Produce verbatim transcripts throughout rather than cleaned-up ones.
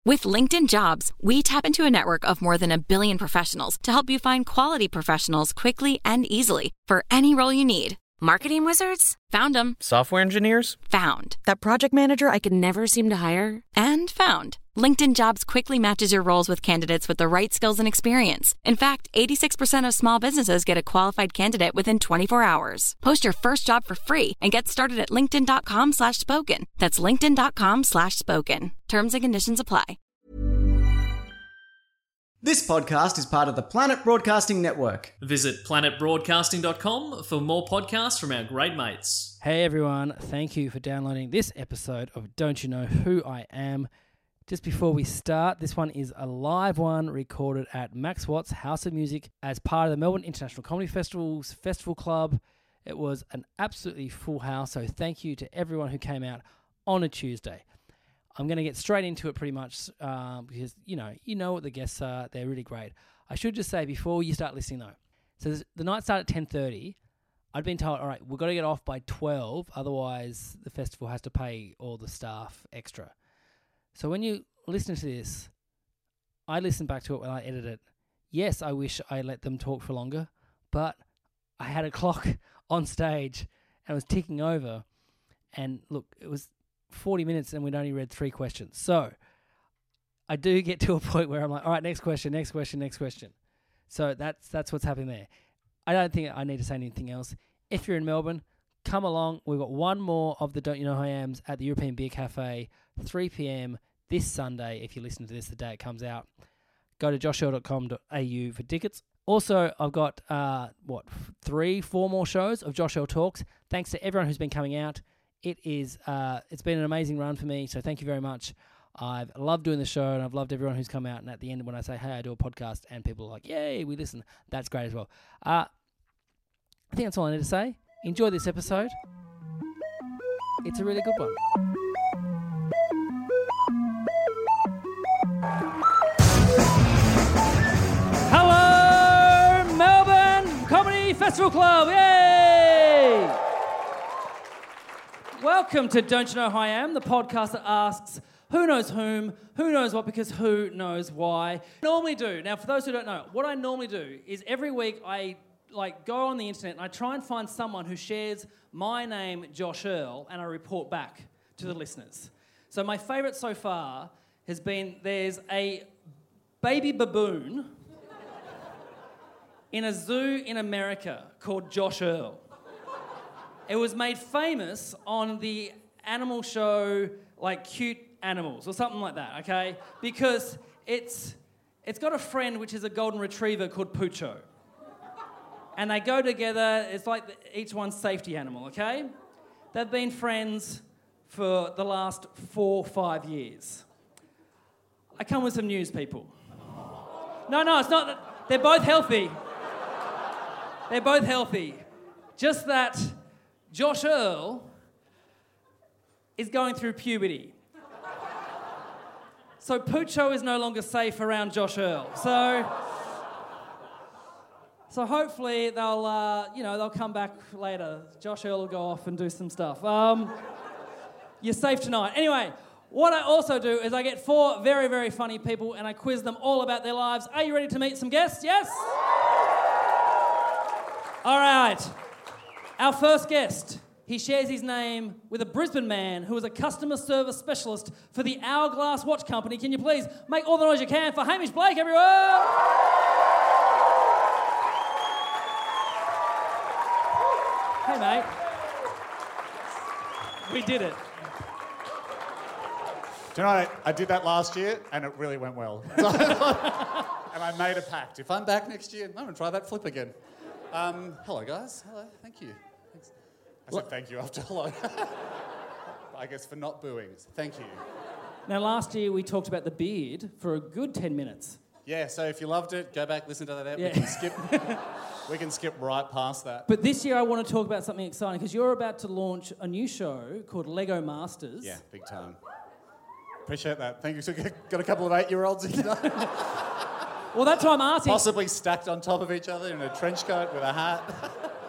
With LinkedIn Jobs, we tap into a network of more than a billion professionals to help you find quality professionals quickly and easily for any role you need. Marketing wizards? Found them. Software engineers? Found. That project manager I could never seem to hire? And found. LinkedIn Jobs quickly matches your roles with candidates with the right skills and experience. In fact, eighty-six percent of small businesses get a qualified candidate within twenty-four hours. Post your first job for free and get started at linkedin.com slash spoken. That's linkedin.com slash spoken. Terms and conditions apply. This podcast is part of the Planet Broadcasting Network. Visit planet broadcasting dot com for more podcasts from our great mates. Hey everyone, thank you for downloading this episode of Don't You Know Who I Am. Just before we start, this one is a live one recorded at Max Watts House of Music as part of the Melbourne International Comedy Festival's Festival Club. It was an absolutely full house, so thank you to everyone who came out on a Tuesday. I'm going to get straight into it pretty much um, because, you know, you know what the guests are. They're really great. I should just say before you start listening, though, so this, the night started at ten thirty. I'd been told, all right, we've got to get off by twelve, otherwise the festival has to pay all the staff extra. So when you listen to this, I listened back to it when I edited it. Yes, I wish I let them talk for longer, but I had a clock on stage and it was ticking over. And look, it was forty minutes and we'd only read three questions. So I do get to a point where I'm like, all right, next question, next question, next question. So that's that's what's happening there. I don't think I need to say anything else. If you're in Melbourne, come along. We've got one more of the Don't You Know Who I Am's at the European Beer Cafe, three p.m. this Sunday. If you listen to this the day it comes out, go to josh earl dot com dot a u for tickets. Also, I've got, uh, what, three, four more shows of Josh Earl Talks. Thanks to everyone who's been coming out. It is, uh, it's been an amazing run for me, so thank you very much. I've loved doing the show, and I've loved everyone who's come out. And at the end, when I say, hey, I do a podcast, and people are like, yay, we listen, that's great as well. Uh, I think that's all I need to say. Enjoy this episode. It's a really good one. Hello, Melbourne Comedy Festival Club. Yay! Welcome to Don't You Know Who I Am, the podcast that asks who knows whom, who knows what, because who knows why. Normally do. Now, for those who don't know, what I normally do is every week I like go on the internet and I try and find someone who shares my name, Josh Earl, and I report back to the listeners. So my favourite so far has been there's a baby baboon in a zoo in America called Josh Earl. It was made famous on the animal show, like Cute Animals or something like that, okay? Because it's it's got a friend which is a golden retriever called Pucho. And they go together, it's like the, each one's safety animal, okay? They've been friends for the last four, five years. I come with some news, people. No, no, it's not that. They're both healthy. They're both healthy. Just that Josh Earl is going through puberty. So Pucho is no longer safe around Josh Earl. So, so hopefully they'll, uh, you know, they'll come back later. Josh Earl will go off and do some stuff. Um, you're safe tonight. Anyway, what I also do is I get four very, very funny people and I quiz them all about their lives. Are you ready to meet some guests? Yes? All right. Our first guest, he shares his name with a Brisbane man who is a customer service specialist for the Hourglass Watch Company. Can you please make all the noise you can for Hamish Blake, everyone? Hey, mate. We did it. Do you know, I, I did that last year and it really went well. So, and I made a pact. If I'm back next year, I'm going to try that flip again. Um, hello, guys. Hello. Thank you. Thanks. I said thank you after hello. I guess for not booing. Thank you. Now, last year we talked about the beard for a good ten minutes. Yeah, so if you loved it, go back, listen to that app. Yeah. We can skip we can skip right past that. But this year I want to talk about something exciting because you're about to launch a new show called Lego Masters. Yeah, big time. Appreciate that. Thank you. So got a couple of eight-year-olds in today. Well, that's why I'm asking. Possibly stacked on top of each other in a trench coat with a hat.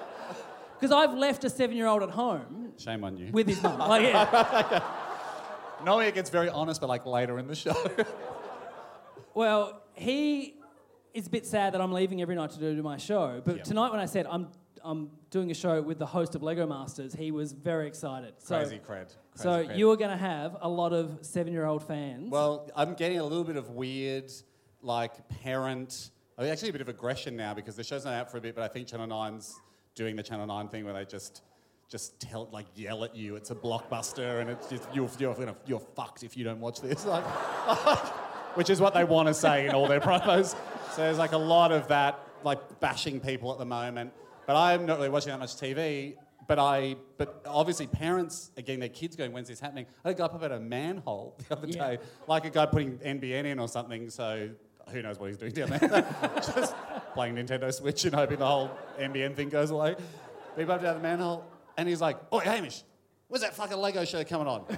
Because I've left a seven-year-old at home. Shame on you. With his mum. Like, yeah. Knowing it gets very honest, but like later in the show. Well, he is a bit sad that I'm leaving every night to do my show. But Yep. tonight when I said I'm I'm doing a show with the host of Lego Masters, he was very excited. So, Crazy cred. Crazy so cred. you are going to have a lot of seven-year-old fans. Well, I'm getting a little bit of weird, like, parent... I mean, actually a bit of aggression now because the show's not out for a bit, but I think Channel nine's doing the Channel nine thing where they just just tell, like, yell at you. It's a blockbuster and it's just, you're, you're, gonna, you're fucked if you don't watch this. Like, which is what they want to say in all their promos. So there's, like, a lot of that, like, bashing people at the moment. But I'm not really watching that much T V. But I, but obviously parents are getting their kids going, when's this happening? I had a guy pop out a manhole the other Yeah. day, like a guy putting N B N in or something, so who knows what he's doing down there. Just playing Nintendo Switch and hoping the whole N B N thing goes away. But he popped out the manhole and he's like, "Oi, Hamish, where's that fucking Lego show coming on?"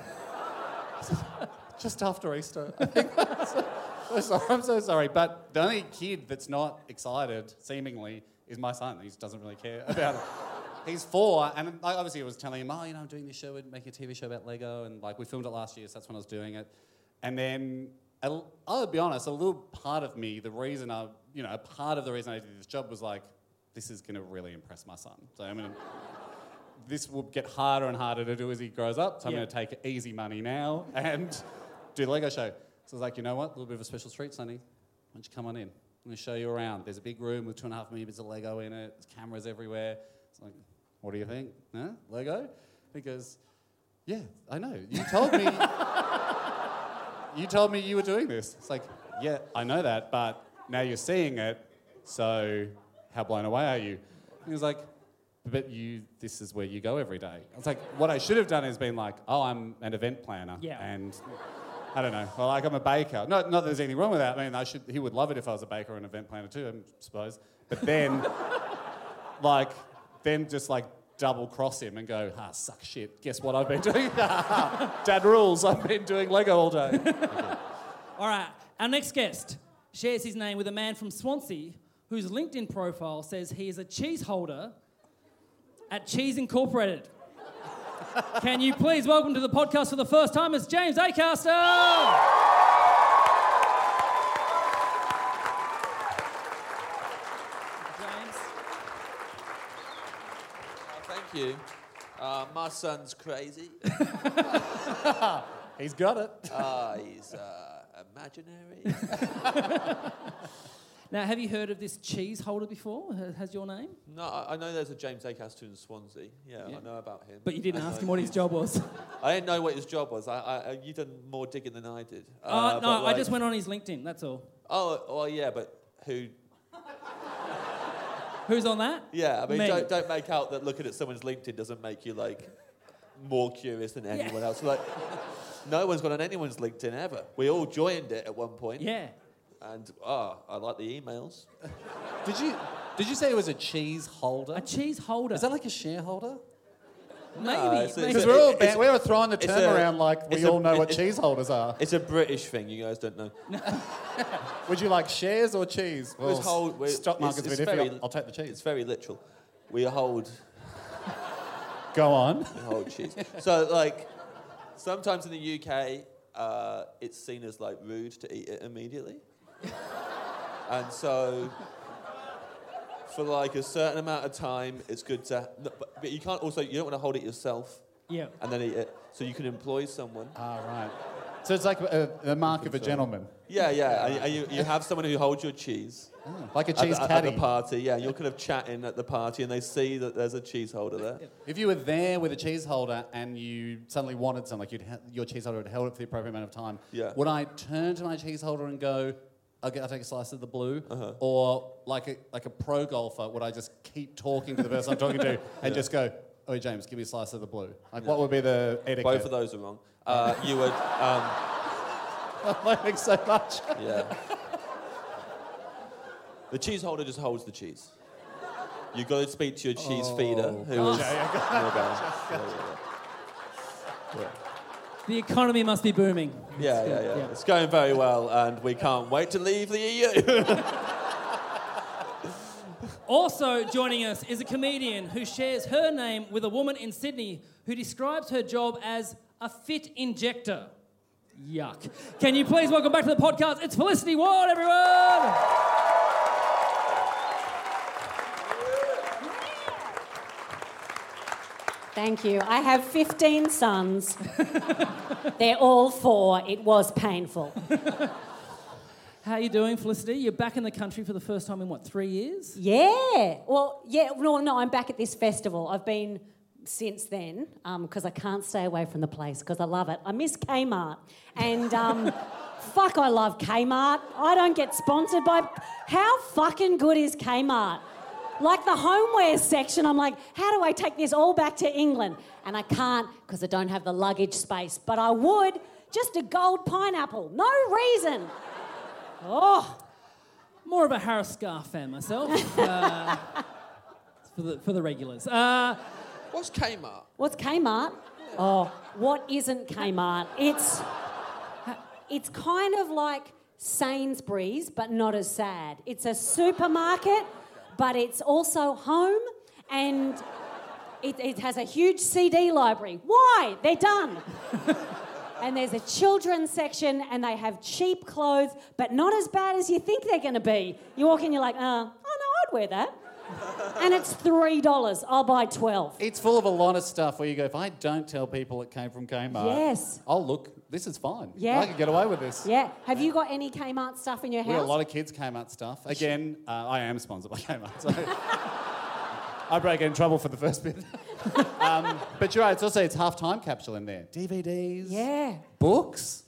Just after Easter, I think. So sorry, I'm so sorry. But the only kid that's not excited, seemingly, is my son. He doesn't really care about it. He's four, and I obviously was telling him, oh, you know, I'm doing this show, we're making a T V show about Lego, and like we filmed it last year, so that's when I was doing it. And then, a, I'll be honest, a little part of me, the reason I, you know, a part of the reason I did this job was like, this is going to really impress my son. So I'm going to, this will get harder and harder to do as he grows up, so I'm Yeah. going to take easy money now and do the Lego show. So I was like, you know what, a little bit of a special treat, Sonny. Why don't you come on in? I'm going to show you around. There's a big room with two and a half million bits of Lego in it. There's cameras everywhere. It's like, what do you think? Huh? Lego? Because, yeah, I know. You told me... you told me you were doing this. It's like, yeah, I know that, but now you're seeing it, so how blown away are you? And he was like, but you, this is where you go every day. I was like, what I should have done is been like, oh, I'm an event planner. Yeah. And... I don't know. Well, like I'm a baker. Not, not that there's anything wrong with that. I mean, I should. He would love it if I was a baker or an event planner too, I suppose. But then, like, then just like double cross him and go, ah, suck shit. Guess what I've been doing? Dad rules. I've been doing Lego all day. Okay. All right, our next guest shares his name with a man from Swansea whose LinkedIn profile says he is a cheese holder at Cheese Incorporated. Can you please welcome to the podcast for the first time, it's James Acaster! James. Oh, thank you. Uh, my son's crazy. He's got it. Uh, he's uh, imaginary. Now, have you heard of this cheese holder before? Ha- Has your name? No, I, I know there's a James Acaster in Swansea. Yeah, Yeah. I know about him. But you didn't I ask know- him what his job was. I didn't know what his job was. I, I, you done more digging than I did. Uh, Uh, no, but I like- just went on his LinkedIn, that's all. Oh, well, yeah, but who? Who's on that? Yeah, I mean, Me. don't, don't make out that looking at someone's LinkedIn doesn't make you like more curious than anyone else. Like, no one's gone on anyone's LinkedIn ever. We all joined it at one point. Yeah. And ah, I like the emails. Did you did you say it was a cheese holder? A cheese holder. Is that like a shareholder? Maybe. it's- maybe. Because It's- we're all it's- ba- we were throwing the it's term a- around like we it's a- all know what it- cheese holders are. It's a British thing. You guys don't know. Would you like shares or cheese? Well, It's hold- we're- stock market's it's- a bit it's iffy. very- I'll, I'll take the It's cheese. very literal. We hold, Go on. we hold cheese. So, like, sometimes in the U K, uh, it's seen as like rude to eat it immediately, and so for like a certain amount of time, it's good to. no, But, but you can't also. You don't want to hold it yourself Yeah. and then eat it. So you can employ someone. Ah, right. So it's like a, a mark of a so. gentleman. Yeah, yeah. And, and you, you have someone who holds your cheese. Like a At cheese the, at caddy. the party, yeah, you're kind of chatting at the party, and they see that there's a cheese holder there. If you were there with a cheese holder and you suddenly wanted something, like you'd ha- your cheese holder had held it for the appropriate amount of time, Yeah. would I turn to my cheese holder and go, okay, I'll take a slice of the blue? Uh-huh. Or like a, like a pro golfer, would I just keep talking to the person I'm talking to and just go, oh, James, give me a slice of the blue? Like, what would be the etiquette? Both of those are wrong. Uh, you would, um, I'm learning so much. yeah. The cheese holder just holds the cheese. You've got to speak to your cheese feeder, who is... Okay, okay. Yeah, yeah, yeah. The economy must be booming. Yeah, It's yeah, good, yeah, yeah. It's going very well, and we can't wait to leave the E U. Also joining us is a comedian who shares her name with a woman in Sydney who describes her job as a fit injector. Yuck. Can you please welcome back to the podcast? It's Felicity Ward, everyone! Thank you. I have fifteen sons. They're all four. It was painful. How are you doing, Felicity? You're back in the country for the first time in, what, three years? Yeah. Well, yeah, no, no, I'm back at this festival. I've been since then because um, I can't stay away from the place because I love it. I miss Kmart. And um, fuck, I love Kmart. I don't get sponsored by... How fucking good is Kmart? Like the homeware section, I'm like, how do I take this all back to England? And I can't because I don't have the luggage space. But I would. Just a gold pineapple. No reason. Oh. More of a Harris Scarf fan myself. uh, for the for the regulars. Uh, What's Kmart? What's Kmart? Oh, what isn't Kmart? It's it's kind of like Sainsbury's, but not as sad. It's a supermarket, but it's also home, and it, it has a huge C D library. Why? They're done. And there's a children's section, and they have cheap clothes, but not as bad as you think they're going to be. You walk in, you're like, uh, oh, no, I'd wear that. And it's three dollars. I'll buy twelve. It's full of a lot of stuff where you go, if I don't tell people it came from Kmart, Yes. oh, look, this is fine. Yeah. I can get away with this. Yeah. Have you got any Kmart stuff in your We house? got a lot of kids Kmart stuff. Again, uh, I am sponsored by Kmart, so I break in trouble for the first bit. um, but you're right, it's also, it's half time capsule in there. D V Ds. Yeah. Books.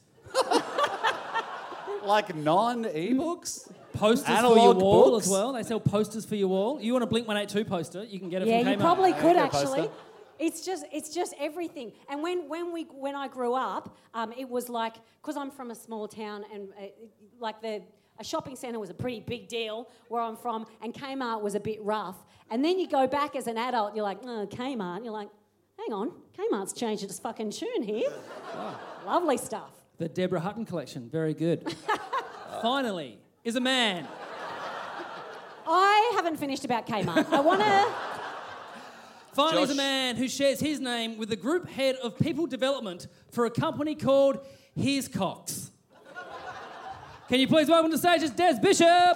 Like non-e-books. Posters Analog for your wall books. as well. They sell posters for your wall. You want a Blink one eighty-two poster, you can get it Yeah, from Kmart. you probably could Yeah, actually. poster. It's just, it's just everything. And when, when we, when I grew up, um, it was like, because I'm from a small town, and uh, like the, a shopping centre was a pretty big deal where I'm from, and Kmart was a bit rough. And then you go back as an adult, you're like, oh, Kmart. And you're like, hang on, Kmart's changed its fucking tune here. Oh. Lovely stuff. The Deborah Hutton collection, very good. Finally, is a man. I haven't finished about Kmart. I want to... Finally, is a Josh. man who shares his name with the group head of people development for a company called Here's Cox. Can you please welcome to the stage, it's Des Bishop.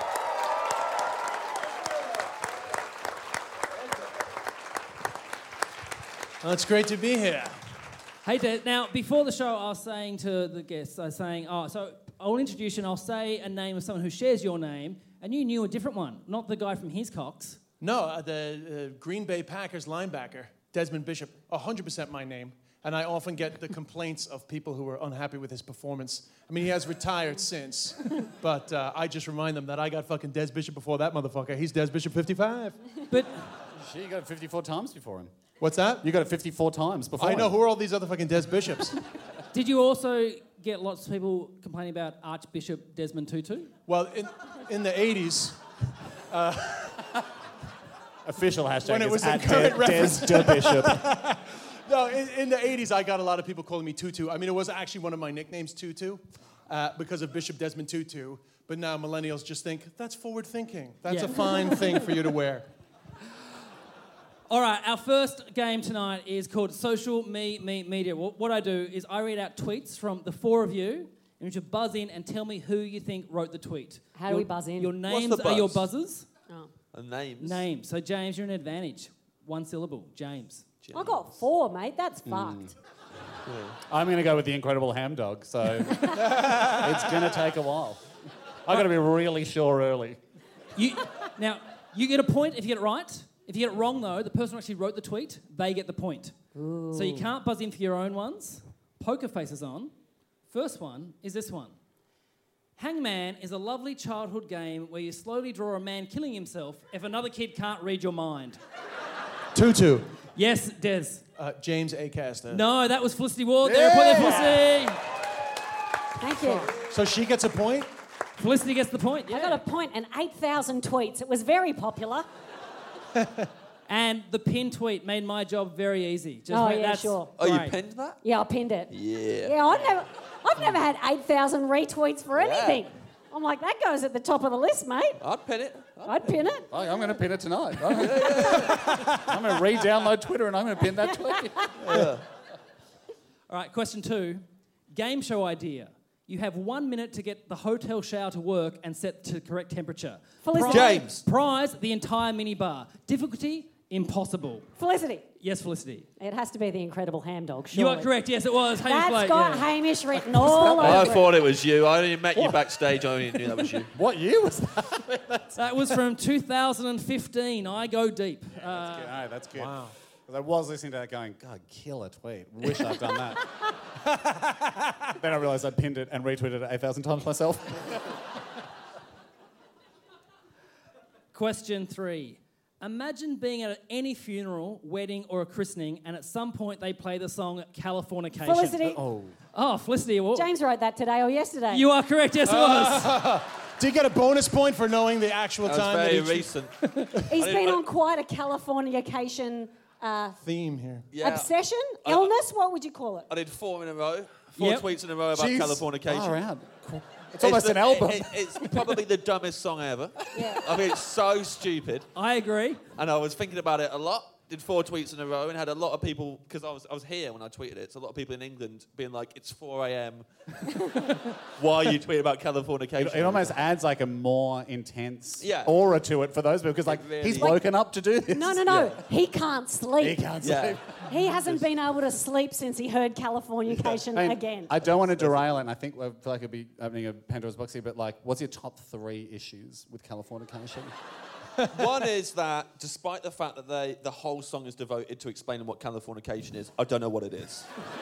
Well, it's great to be here. Hey, Des. Now, before the show, I was saying to the guests, I was saying, oh, so I'll introduce you and I'll say a name of someone who shares your name, and you knew a different one, not the guy from His Cox. No, uh, the uh, Green Bay Packers linebacker, Desmond Bishop, one hundred percent my name. And I often get the complaints of people who are unhappy with his performance. I mean, he has retired since, but uh, I just remind them that I got fucking Des Bishop before that motherfucker. He's Des Bishop fifty-five. But Shit, you got it fifty-four times before him. What's that? You got it fifty-four times before I know, him. who are all these other fucking Des Bishops? did you also get lots of people complaining about Archbishop Desmond Tutu? Well, in, in the eighties, Official hashtag When it is was in at current De- reference. Des de Bishop. no, in, in the eighties, I got a lot of people calling me Tutu. I mean, it was actually one of my nicknames, Tutu, uh, because of Bishop Desmond Tutu. But now millennials just think, that's forward thinking. That's Yeah. a fine thing for you to wear. All right, our first game tonight is called Social Me Me Media. What, what I do is I read out tweets from the four of you, and you should buzz in and tell me who you think wrote the tweet. How do Your- we buzz in? Your What's names the are your buzz? buzzers. Oh. Uh, names. Names. So James, you're an advantage. One syllable. James. I got four, mate. That's fucked. I'm going to go with the Incredible Ham Dog, so it's going to take a while. i got to be really sure early. You, now, you get a point if you get it right. If you get it wrong, though, the person who actually wrote the tweet, they get the point. So you can't buzz in for your own ones. Poker faces on. First one is this one. Hangman is a lovely childhood game where you slowly draw a man killing himself if another kid can't read your mind. Tutu. Yes, Des. Uh, James Acaster. No, that was Felicity Ward. There, point there, Felicity. Thank you. So she gets a point? Felicity gets the point, yeah. I got a point and eight thousand tweets. It was very popular. And the pin tweet made my job very easy. Just Oh, wait, yeah, that's sure. Oh, you great. penned that? Yeah, I pinned it. Yeah. Yeah, I've never, I've never had eight thousand retweets for anything. I'm like, that goes at the top of the list, mate. I'd pen it. I'd I'd pin it. Oh, I'm going to pin it tonight. I'm going to re-download Twitter and I'm going to pin that tweet. All right, question two. Game show idea. You have one minute to get the hotel shower to work and set to correct temperature. Felicity. James. Prize, the entire minibar. Difficulty, impossible. Felicity. Yes, Felicity. It has to be the Incredible Ham Dog, surely. You are correct. Yes, it was. Hamish That's Blake, got yeah. Hamish written all over I it. thought it was you. I only met you backstage. I only knew that was you. What year was that? That was from two thousand fifteen. I go deep. Uh, No, that's good. Wow. I was listening to that going, God, killer tweet. Wish I'd done that. Then I realised I'd pinned it and retweeted it eight thousand times myself. Question three. Imagine being at any funeral, wedding, or a christening, and at some point they play the song Californication. Felicity. Oh. Oh, Felicity. What? James wrote that today or yesterday. You are correct. Yes, it was. Do you get a bonus point for knowing the actual That time was very that he recent. He's I been didn't- on quite a Californication uh, theme here? Yeah. obsession, I- illness. What would you call it? I did four in a row. Four Yep. tweets in a row about Jeez. Californication. Far out. It's almost the- an album. it- it- it's probably the dumbest song ever. Yeah. I mean, it's so stupid. I agree. And I was thinking about it a lot. Did four tweets in a row and had a lot of people, because I was I was here when I tweeted it, so a lot of people in England being like, it's four a.m. Why are you tweeting about Californication? It, it almost adds like a more intense Yeah. aura to it for those people because like really he's is. woken up to do this. No, no, no. Yeah. He can't sleep. He can't Yeah. sleep. He hasn't been able to sleep since he heard Californication I mean, again. I don't want to derail it, and I think I feel like it'd be opening a Pandora's box here, but like, what's your top three issues with Californication? One is that, despite the fact that they, the whole song is devoted to explaining what Californication is, I don't know what it is.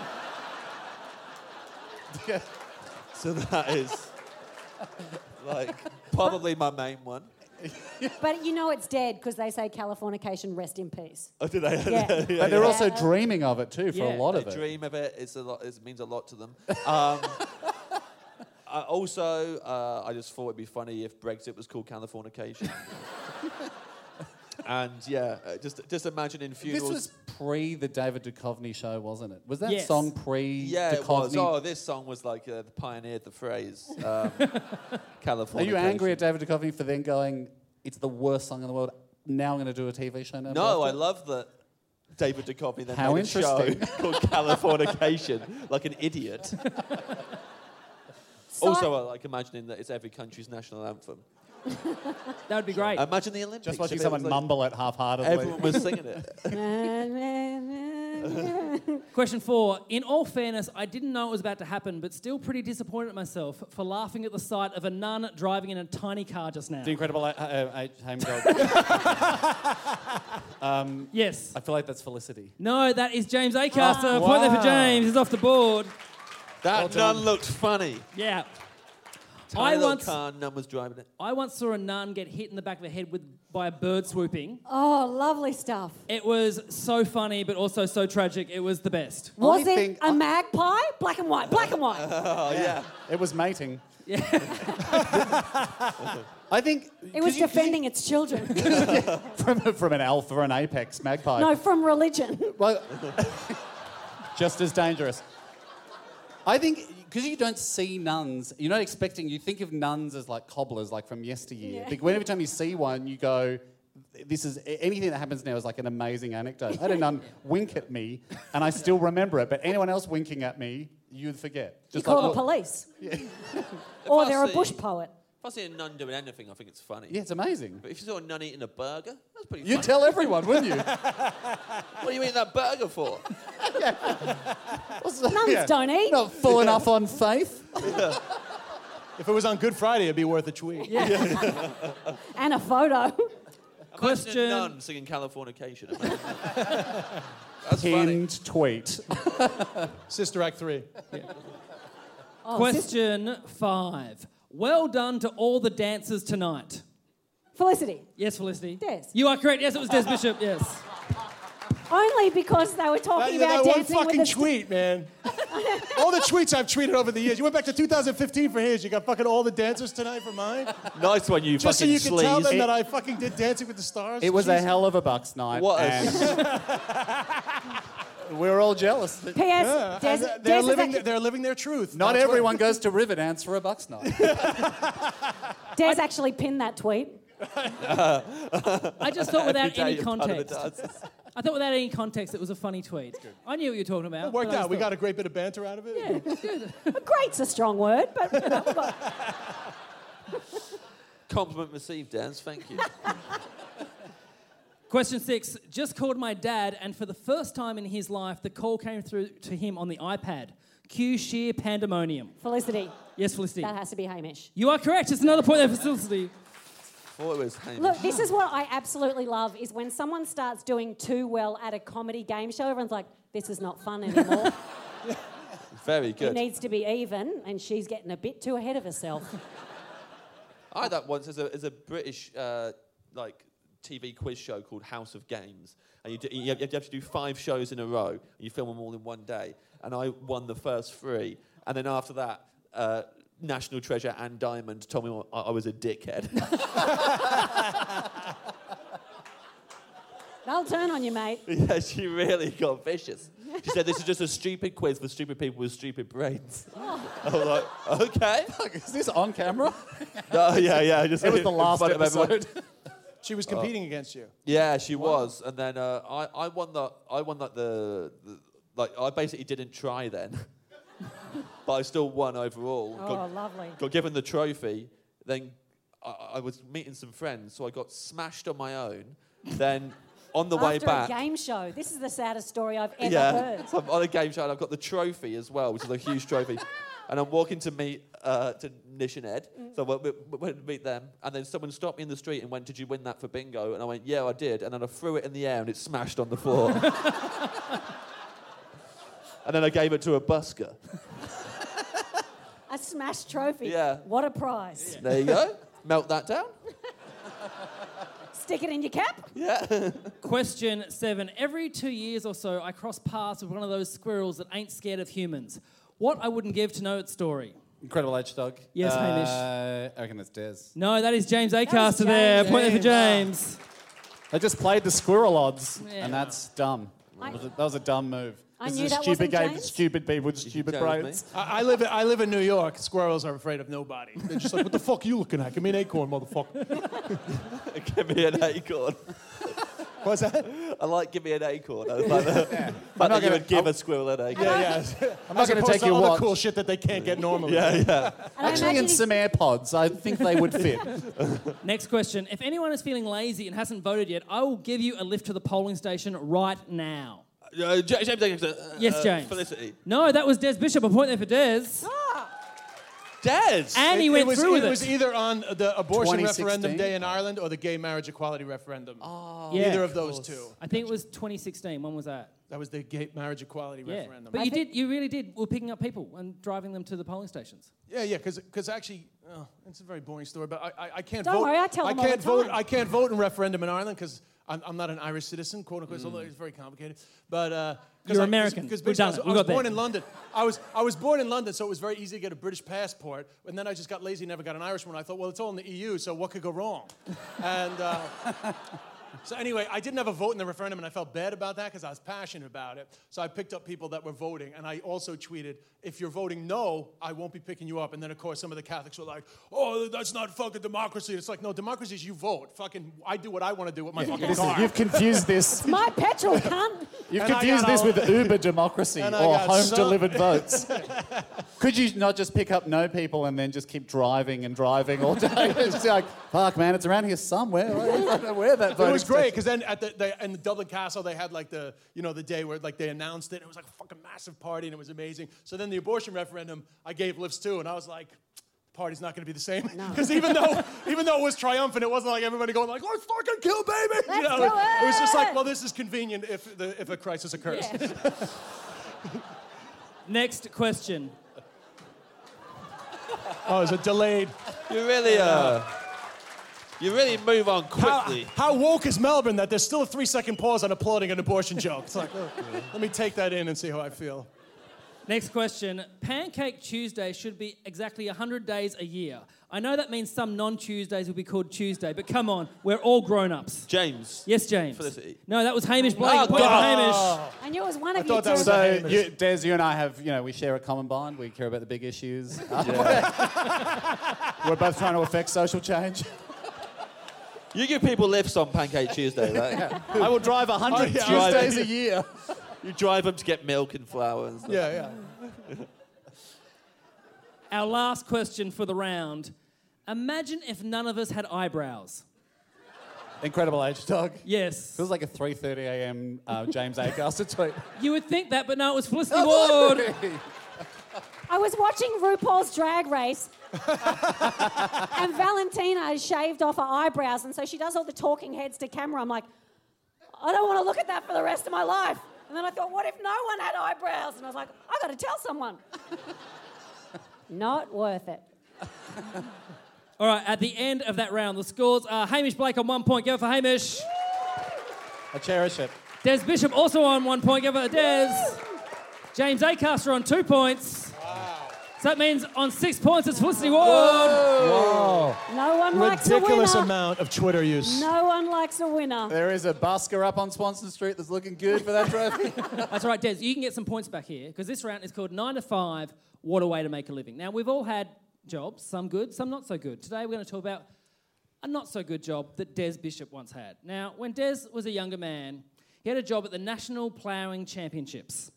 So that is, like, probably my main one. But you know it's dead because they say Californication, rest in peace. Oh, did I? Yeah. But they're Yeah. also dreaming of it too for Yeah. a lot I of it. dream of it. It's a lot. It means a lot to them. Um, I also, uh, I just thought it'd be funny if Brexit was called Californication. And yeah, uh, just just imagining This funerals. was pre the David Duchovny show, wasn't it? Was that Yes. song pre yeah, it was. Duchovny? Oh, this song was like uh, pioneered the phrase um, Californication. Are you angry at David Duchovny for then going, it's the worst song in the world, now I'm going to do a T V show now? No, I after it?" love that David Duchovny then How made a show interesting. called Californication, like an idiot. So Also, I like imagining that it's every country's national anthem. That would be great. Imagine the Olympics. Just watching if it someone was like- mumble it half-heartedly. Everyone was singing it. Question four. In all fairness, I didn't know it was about to happen, but still pretty disappointed at myself for laughing at the sight of a nun driving in a tiny car just now. The incredible uh, uh, Ham Dog. um, Yes. I feel like that's Felicity. No, that is James Acaster. Oh, Point there for wow. James. He's off the board. That Well done. nun looked funny. Yeah. Tiny I little once, car, nun was driving it. I once saw a nun get hit in the back of the head with by a bird swooping. Oh, lovely stuff. It was so funny, but also so tragic. It was the best. Was I it think a I- magpie? Black and white, black and white. Oh, yeah. It was mating. Yeah. I think... It was 'cause you- 'cause you- defending its children. from, from an elf or an apex magpie. No, from religion. Well, just as dangerous. I think because you don't see nuns, you're not expecting. You think of nuns as like cobblers, like from yesteryear. Yeah. Like, when every time you see one, you go, "This is anything that happens now is like an amazing anecdote." I had a nun wink at me, and I still remember it. But anyone else winking at me, you'd forget. You Just call like, the oh, police. If Or I they're a see- bush poet. If I see a nun doing anything, I think it's funny. Yeah, it's amazing. But if you saw a nun eating a burger, that's pretty You'd funny. tell everyone, wouldn't you? What are you eating that burger for? Nuns don't eat. Not full enough on faith. If it was on Good Friday, it'd be worth a tweet. And a photo. Question- Imagine a nun singing Californication. Imagine that. That's funny. Pinned tweet. Sister Act three. Oh, sis- Question five. Well done to all the dancers tonight. Felicity. Yes, Felicity. Des. You are correct. Yes, it was Des Bishop. Yes. Only because they were talking That, about that one dancing fucking with the tweet, man. All the tweets I've tweeted over the years. You went back to two thousand fifteen for his. You got fucking all the dancers tonight for mine. Nice one, you Just so fucking you can tell them sleaze. that I fucking did Dancing with the Stars. It was a Jesus. hell of a Bucks night. What a- and we were all jealous. P S. Yeah, Des, and Des they're, is living, actually, they're living their truth. Not That's everyone goes to Riverdance for a Bucks night. Des actually pinned that tweet. I just thought Every without day any you're part of the context. dances. I thought without any context, it was a funny tweet. I knew what you were talking about. It worked but I out. We thought- got a great bit of banter out of it. Yeah, it's good. Great's a strong word, but you know, we've got- Compliment received, Dance. Thank you. Question six. Just called my dad, and for the first time in his life, the call came through to him on the iPad. Cue sheer pandemonium. Felicity. Yes, Felicity. That has to be Hamish. You are correct. It's another point there for Felicity. Thought it was Hamish. Look, this is what I absolutely love, is when someone starts doing too well at a comedy game show, everyone's like, this is not fun anymore. Very It good. needs to be even, and she's getting a bit too ahead of herself. I had that once as a, as a British uh, like T V quiz show called House of Games, and you, do, you, have, you have to do five shows in a row, and you film them all in one day. And I won the first three, and then after that, uh, National Treasure and Diamond told me I, I was a dickhead. They'll turn on you, mate. Yeah, she really got vicious. She said this is just a stupid quiz for stupid people with stupid brains. Oh. I was like, okay. Is this on camera? Oh, yeah, yeah. Just It was in the last front of everyone. episode. She was competing against you. Yeah, she was, and then uh, I, I won the, I won like the, the, like I basically didn't try then, but I still won overall. Oh, got, lovely. got given the trophy. Then I, I was meeting some friends, so I got smashed on my own. Then on the way After back, a game show. This is the saddest story I've ever yeah, heard. so I'm on a game show, and I've got the trophy as well, which is a huge trophy. And I'm walking to meet uh, to Nish and Ed, so we we- we went to meet them. And then someone stopped me in the street and went, "Did you win that for bingo?" And I went, "Yeah, I did." And then I threw it in the air and it smashed on the floor. And then I gave it to a busker. A smashed trophy. Yeah. What a prize. There you go. Melt that down. Stick it in your cap. Yeah. Question seven. Every two years or so, I cross paths with one of those squirrels that ain't scared of humans. What I wouldn't give to know its story. Incredible H Dog. Yes, uh, Hamish. I reckon it's Des. No, that is James Acaster James. there. Point there for James. James. I just played the squirrel odds, Yeah. and that's dumb. I- That was a, that was a dumb move. I This knew is a that stupid wasn't game for James. stupid people with stupid James, mate. brains. I, I live. In, I live in New York. Squirrels are afraid of nobody. They're just like, "What the fuck are you looking at? Give me an acorn, motherfucker." Give me an acorn. What's that? I like give me an acorn. I was like, the, I'm like not that you gonna- would give I'm- a squirrel an acorn. Yeah, yeah. I'm not going to take to your all the watch. cool shit that they can't get normally. Yeah, yeah. And I Actually, imagine in he's- some AirPods, I think they would fit. Next question. If anyone is feeling lazy and hasn't voted yet, I will give you a lift to the polling station right now. Uh, J- James Acaster, uh, Yes, uh, James. Felicity. No, that was Des Bishop. A point there for Des. Des. And he It, went it was, through it with it. was either on the abortion twenty referendum sixteen? day in Ireland or the gay marriage equality referendum. Oh, Yeah. Either of those two. I think it was twenty sixteen. When was that? That was the gay marriage equality Yeah. referendum. But I you think- did. You really did. Were picking up people and driving them to the polling stations. Yeah, yeah, because actually, oh, it's a very boring story, but I, I, I can't Don't vote. worry, I tell them all can't the vote. time. I can't vote in referendum in Ireland because I'm, I'm not an Irish citizen, quote unquote. Mm. So it's very complicated. But uh, 'cause You're I- 'cause- American. 'cause We've basically done I was, it. We I was got born there. in London. I was I was born in London, so it was very easy to get a British passport. And then I just got lazy, never got an Irish one. I thought, well, it's all in the E U, so what could go wrong? and. Uh, So anyway, I didn't have a vote in the referendum, and I felt bad about that because I was passionate about it. So I picked up people that were voting, and I also tweeted, if you're voting no, I won't be picking you up. And then, of course, some of the Catholics were like, oh, that's not fucking democracy. It's like, no, democracy is you vote. Fucking, I do what I want to do with my fucking Listen, car. you've confused this. My petrol cunt. You've And I confused got this all- with Uber democracy And I or got home-delivered votes. Could you not just pick up no people and then just keep driving and driving all day? It's just like, fuck, man, it's around here somewhere. I don't know where that It voting was great station- because then at the they, in the Dublin Castle they had like the you know the day where like they announced it. And it was like a fucking massive party and it was amazing. So then the abortion referendum I gave lifts too, and I was like, the party's not going to be the same because even though even though it was triumphant, it wasn't like everybody going like, let's fucking kill baby. Let's you know, do it, it was just it. like, well, this is convenient if the if a crisis occurs. Yeah. Next question. Oh, is it delayed? You really, uh, you really move on How, quickly. how woke is Melbourne that there's still a three second pause on applauding an abortion joke? It's like, oh, let me take that in and see how I feel. Next question. Pancake Tuesday should be exactly one hundred days a year. I know that means some non-Tuesdays will be called Tuesday, but come on, we're all grown-ups. James. Yes, James. Felicity. No, that was Hamish Blake. Oh, Point for God. Hamish. I knew it was one of you thought that two. was So, Hamish. you, Des, you and I have, you know, we share a common bond. We care about the big issues. We're both trying to affect social change. You give people lifts on Pancake Tuesday, right? I will drive one hundred Oh, yeah. Tuesdays a year. You drive them to get milk and flour and stuff. Yeah, yeah. Our last question for the round. Imagine if none of us had eyebrows. Incredible age, dog. Yes. Feels like a three thirty a.m. Uh, James Acaster tweet. You would think that, but no, it was Felicity Ward. I was watching RuPaul's Drag Race, and Valentina has shaved off her eyebrows, and so she does all the talking heads to camera. I'm like, I don't want to look at that for the rest of my life. And then I thought, what if no one had eyebrows? And I was like, I got to tell someone. Not worth it. All right, at the end of that round, the scores are Hamish Blake on one point. Go for Hamish. I cherish it. Des Bishop also on one point. Go for Des. James Acaster on two points. Wow. So that means on six points, it's Felicity Ward. Whoa. No one likes a Ridiculous winner. amount of Twitter use. No one likes a winner. There is a busker up on Swanston Street that's looking good for that trophy. That's right, Des. You can get some points back here because this round is called nine to five, What a Way to Make a Living. Now, we've all had jobs, some good, some not so good. Today, we're going to talk about a not so good job that Des Bishop once had. Now, when Des was a younger man, he had a job at the National Ploughing Championships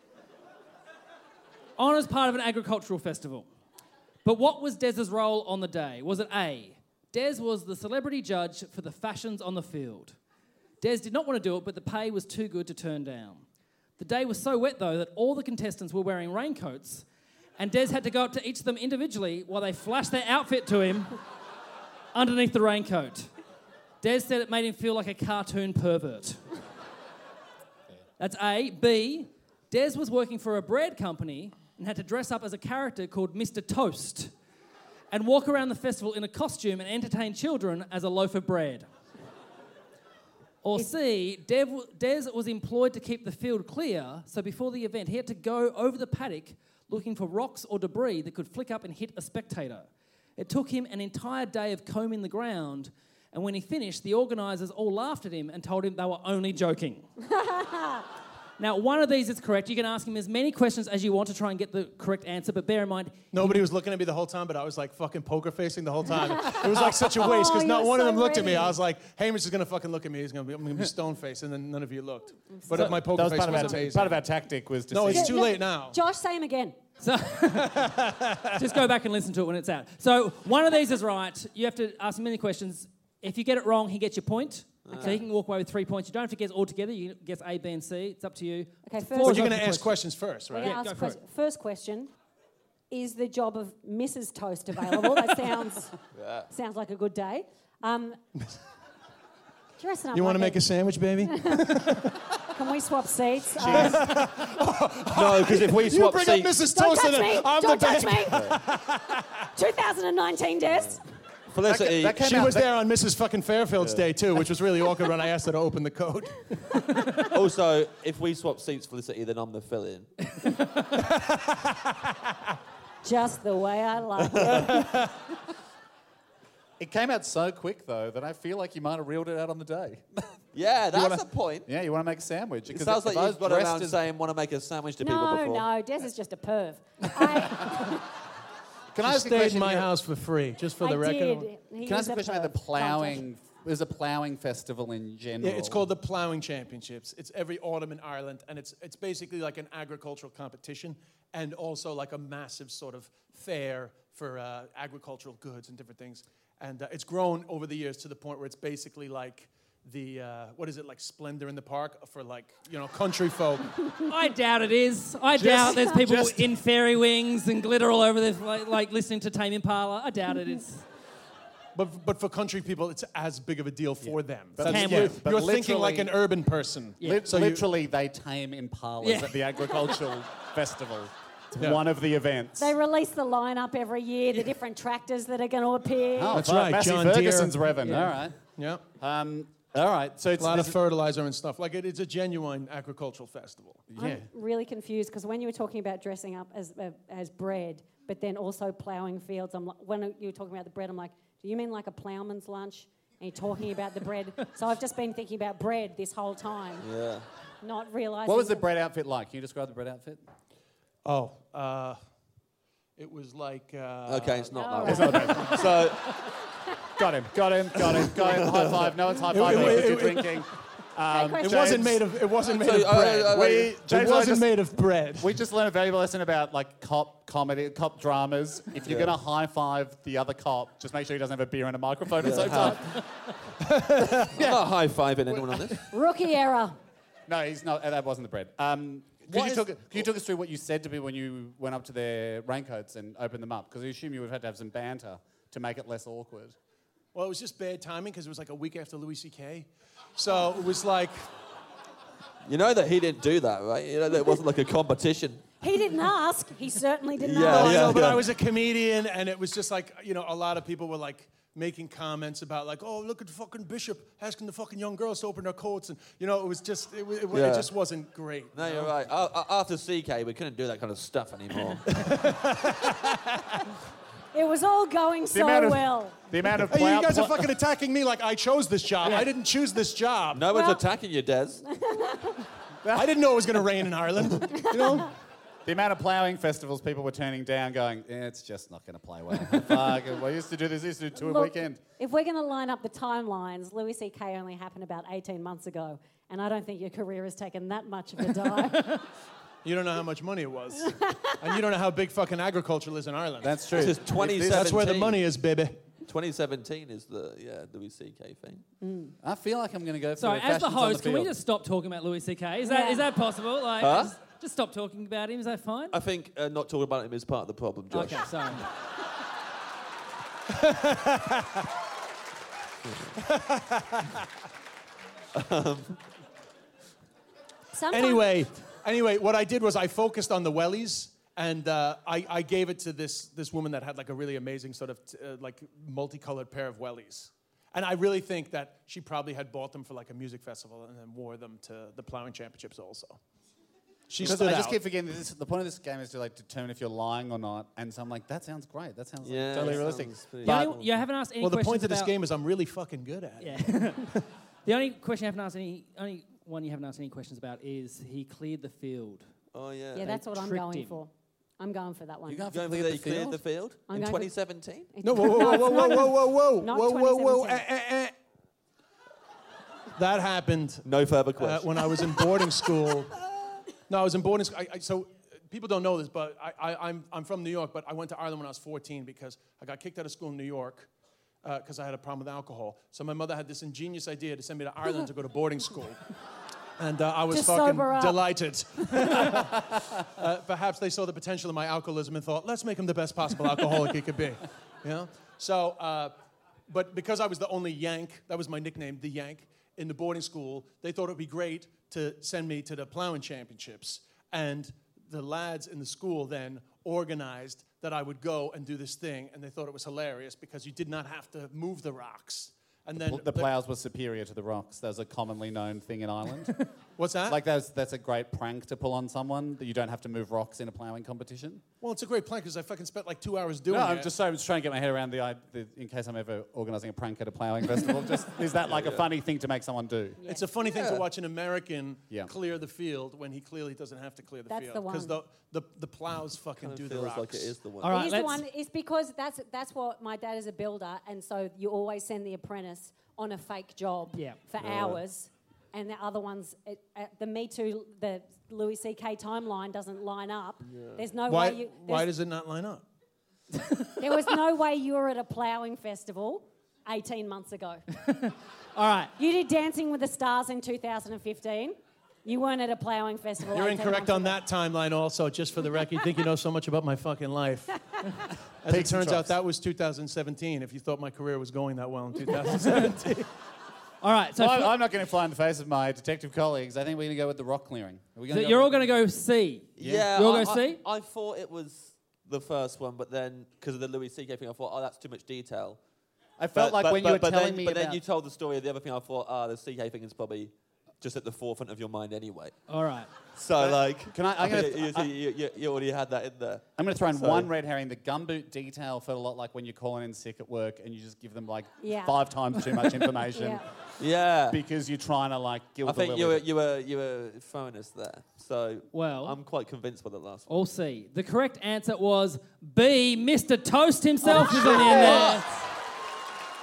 on as part of an agricultural festival. But what was Des's role on the day? Was it A, Des was the celebrity judge for the fashions on the field? Des did not want to do it, but the pay was too good to turn down. The day was so wet, though, that all the contestants were wearing raincoats, and Des had to go up to each of them individually while they flashed their outfit to him underneath the raincoat. Des said it made him feel like a cartoon pervert. That's A. B, Des was working for a bread company and had to dress up as a character called Mister Toast and walk around the festival in a costume and entertain children as a loaf of bread. Or C, Dev, Des was employed to keep the field clear, so before the event he had to go over the paddock looking for rocks or debris that could flick up and hit a spectator. It took him an entire day of combing the ground, and when he finished, the organisers all laughed at him and told him they were only joking. Now, one of these is correct. You can ask him as many questions as you want to try and get the correct answer, but bear in mind... Nobody was looking at me the whole time, but I was like fucking poker facing the whole time. It was like such a waste because Oh, not you one were of them so looked at me. ready. I was like, Hamish is going to fucking look at me. He's going to be, I'm going to be stone faced, and then none of you looked. But So my poker that was face part of, was our, amazing. part of our tactic was to No, see... it's too no, late now. Josh, say him again. So, just go back and listen to it when it's out. So one of these is right. You have to ask him many questions. If you get it wrong, he gets your point. So he can walk away with three points. You don't have to guess all together. You can guess A, B, and C. It's up to you. Okay, first- But Four is you're open going to ask questions. questions first, right? We're Yeah, gonna go ask for quest- First question, is the job of Missus Toast available? That sounds sounds like a good day. Um, dressing up You want to like make a sandwich, baby? Can we swap seats? Um, No, because if we You swap bring up seats... Missus don't Toast touch and me! I'm Don't the touch bank. me! twenty nineteen, Des. Felicity, that came She out- was that- there on Missus fucking Fairfield's day too, which was really awkward when I asked her to open the code. also, if we swap seats, Felicity, then I'm the fill-in. Just the way I like it. It came out so quick, though, that I feel like you might have reeled it out on the day. Yeah, that's wanna- the point. Yeah, you want to make a sandwich. It Because sounds if like I you've was got dressed around as- saying want to make a sandwich to people No, before. no, Des is just a perv. I, Can I She ask a stayed question in my here? house for free, just for I the record. did. He Can I was ask a question about the perv. ploughing? There's a ploughing festival in general. Yeah, it's called the Ploughing Championships. It's every autumn in Ireland, and it's it's basically like an agricultural competition and also like a massive sort of fair for uh, agricultural goods and different things. And uh, it's grown over the years to the point where it's basically like the, uh, what is it, like Splendor in the Park for like, you know, country folk. I doubt it is. I doubt there's people just- in fairy wings and glitter all over this, like, like listening to Tame Impala. I doubt it is. But but for country people, it's as big of a deal for them. But That's- Can you're work. But you're thinking like literally- an urban person. Li- So you- literally, they tame impalas Yeah. at the agricultural festival. It's Yeah. one of the events. They release the lineup every year, the different tractors that are going to appear. Oh, That's fuck, right, Massey John Deere. Ferguson's revving. Yeah. All right. Yeah. Um, all right. So it's A lot of this- fertilizer and stuff. Like it, it's a genuine agricultural festival. yeah. I'm really confused because when you were talking about dressing up as uh, as bread, but then also ploughing fields, I'm like, when you were talking about the bread, I'm like, do you mean like a ploughman's lunch? And you're talking about the bread. So I've just been thinking about bread this whole time, Yeah. not realising. What was the that- bread outfit like? Can you describe the bread outfit? Oh, uh, it was like. Uh, Okay, it's not Oh, that one. So, Got him, got him, got him, got him. High five. No one's high fiving It- it- because you're it- drinking. Um, Hey, It James. wasn't made of. It wasn't made So, of uh, bread. uh, we, it James and I wasn't just, made of bread. we just learned a valuable lesson about like cop comedy, cop dramas. If you're Yeah. gonna high five the other cop, just make sure he doesn't have a beer and a microphone at the same time. I'm not high-fiving anyone on this. Rookie error. No, he's not. That wasn't the bread. Um, could What you, is- talk, could you talk us through what you said to me when you went up to their raincoats and opened them up? Because I assume you would have had to have some banter to make it less awkward. Well, it was just bad timing because it was like a week after Louis C K, so it was like. You know that he didn't do that, right? You know that it wasn't like a competition. He didn't ask. He certainly didn't Yeah, No, ask. I yeah. know, but I was a comedian, and it was just like, you know, a lot of people were like making comments about like, oh, look at fucking Bishop asking the fucking young girls to open their coats, and you know, it was just, it, wa- it, wa- Yeah. it just wasn't great. No, you're right. Uh, uh, after C K, we couldn't do that kind of stuff anymore. It was all going so amount of- well. The amount of Hey, plow- you guys are pl- fucking attacking me like I chose this job. I didn't choose this job. No one's Well- attacking you, Des. I didn't know it was going to rain in Ireland. You know? The amount of ploughing festivals people were turning down, going, eh, it's just not going to play well. Fuck, we used to do this, we used to do two a Look, weekend. if we're going to line up the timelines, Louis C K only happened about eighteen months ago, and I don't think your career has taken that much of a dive. You don't know how much money it was. And you don't know how big fucking agriculture is in Ireland. That's true. This is If twenty this- That's where the seventeen. money is, baby. twenty seventeen is the yeah Louis C K thing. I feel like I'm going to go for Sorry, the as the fashions on host, can we field. just stop talking about Louis C K? Is that Yeah. is that possible? Like, Huh? just, just stop talking about him. Is that fine? I think uh, not talking about him is part of the problem, Josh. Okay, sorry. Sometimes, Anyway, anyway, what I did was I focused on the wellies, and uh, I, I gave it to this this woman that had like a really amazing sort of t- uh, like multicolored pair of wellies, and I really think that she probably had bought them for like a music festival and then wore them to the plowing championships also. She Because stood I just out. keep forgetting that this, the point of this game is to like determine if you're lying or not, and so I'm like, that sounds great. That sounds like, Yeah, totally that realistic. sounds pretty You, But only, you haven't asked any well, the questions point of this about- game is I'm really fucking good at it. Yeah. The only question you haven't asked any, only one you haven't asked any questions about is he cleared the field. Oh yeah. yeah, that's what I'm tricked going him. for. I'm going for that one. you going for Going clear for the the cleared field? the field I'm in going for- twenty seventeen. No, whoa, whoa, whoa, whoa, whoa, whoa, whoa, whoa, Not whoa, whoa, whoa, twenty eh, eh, eh. That happened No further uh, questions. when I was in boarding school. No, I was in boarding school. I, I, so uh, people don't know this, but I, I, I'm, I'm from New York, but I went to Ireland when I was fourteen because I got kicked out of school in New York because I had a problem with alcohol. So my mother had this ingenious idea to send me to Ireland to go to boarding school. And uh, I was To fucking sober up. delighted. uh, perhaps they saw the potential in my alcoholism and thought, let's make him the best possible alcoholic he could be. You know? So, uh, but because I was the only Yank, that was my nickname, the Yank, in the boarding school, they thought it would be great to send me to the plowing championships. And the lads in the school then organized that I would go and do this thing, and they thought it was hilarious because you did not have to move the rocks. And then Pl- the plows were superior to the rocks. That was a commonly known thing in Ireland. what's that? Like that's that's a great prank to pull on someone, that you don't have to move rocks in a ploughing competition. Well, it's a great plan because I fucking spent like two hours doing No, it. I'm just, sorry, I'm just trying to get my head around the, i- the in case I'm ever organising a prank at a ploughing festival. Just is that like a funny thing to make someone do? It's a funny thing to Yeah. watch an American Yeah. clear the field when he clearly doesn't have to clear the That's field. the one. Because the, the, the plows fucking Kind of do the feels rocks. like it is the one. All right, He's the let's- one. It's because that's that's what my dad is a builder, and so you always send the apprentice on a fake job Yeah. for hours, and the other ones, it, uh, the Me Too, the Louis C K timeline doesn't line up. There's no Why, way you. why there's- does it not line up? There was no way you were at a ploughing festival eighteen months ago. All right. You did Dancing with the Stars in two thousand fifteen. You weren't at a ploughing festival. You're eighteen incorrect months on ago. that timeline also, just for the record. You think you know so much about my fucking life. As it Peaks and turns out, troughs. that was two thousand seventeen, if you thought my career was going that well in two thousand seventeen. All right. So, Well, I'm, fl- I'm not going to fly in the face of my detective colleagues. I think we're going to go with the rock clearing. Are we so gonna go you're all with- going to go C. Yeah, You're I, gonna I- see? I thought it was the first one, but then because of the Louis C K thing, I thought, oh, that's too much detail. I felt But- like but- when but- you were but telling then, me but about... then you told the story of the other thing. I thought, ah, the C K thing is probably just at the forefront of your mind anyway. All right. So like, Can I- I'm gonna- think you, I- you, you, you already had that in there. I'm going to throw in So- one red herring. The gumboot detail felt a lot like when you're calling in sick at work and you just give them like Yeah. five times too much information Yeah. Yeah, because you're trying to like gild I the think lily. you were you were you were throwing us there. So Well- I'm quite convinced by the last one. All C. The correct answer was B. Mister Toast himself is on the end there.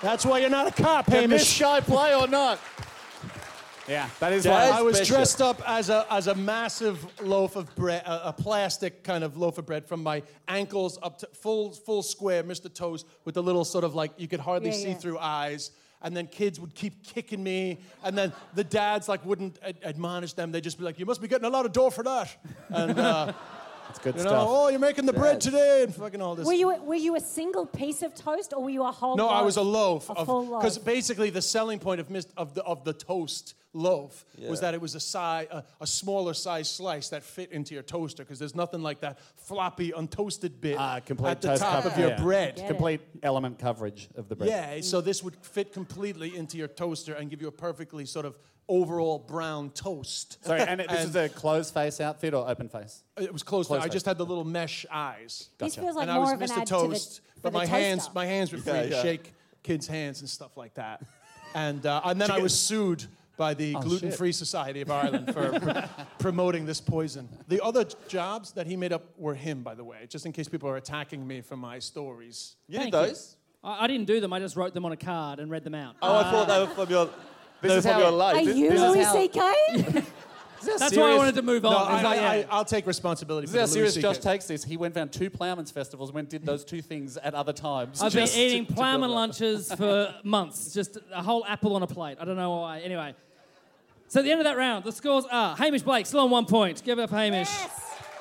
That's why you're not a cop, Can this Hamish. guy play or not? Yeah, that is Des why I was Bishop. dressed up as a as a massive loaf of bread, a, a plastic kind of loaf of bread from my ankles up to full full square, Mister Toes, with the little sort of like you could hardly Yeah, see yeah. through eyes. And then kids would keep kicking me, and then the dads like wouldn't ad- admonish them. They'd just be like, "You must be getting a lot of dough for that," and uh, It's good you stuff. know, "Oh, you're making the bread today," and fucking all this. Were you were you a single piece of toast or were you a whole? No, loaf? I was a loaf. A of, full loaf. Because basically the selling point of mis- of the of the toast loaf was Yeah. that it was a size, a, a smaller size slice that fit into your toaster. Because there's nothing like that floppy, untoasted bit Ah, complete at the toast top cover- of your yeah. bread. Get it. Complete element coverage of the bread. Yeah, so this would fit completely into your toaster and give you a perfectly sort of overall brown toast. Sorry, and it, this is a closed face outfit or open face? It was close. Close I face. just had the little mesh eyes. This feels like and I more was of an Mister ad Toast, to the, for but the my hands, toaster. my hands were free Yeah, to yeah. shake kids' hands and stuff like that. And uh, and then I was sued by the Gluten Free Society of Ireland for pr- promoting this poison. The other jobs that he made up were him, by the way, just in case people are attacking me for my stories. You Thank did you. those? I, I didn't do them. I just wrote them on a card and read them out. Oh, I thought they were from your. They were is from how- your Are life. you this is Louis how- C K? That's why I wanted to move on. No, It's I, like, I, yeah. I'll take responsibility This for is how the Louis serious C K. Josh takes this. He went down two Plowman's festivals and went and did those two things at other times. I've been just eating to- to ploughman build up. lunches for months. Just a whole apple on a plate. I don't know why. Anyway. So at the end of that round, the scores are Hamish Blake still on one point. Give it up, Hamish. Yes.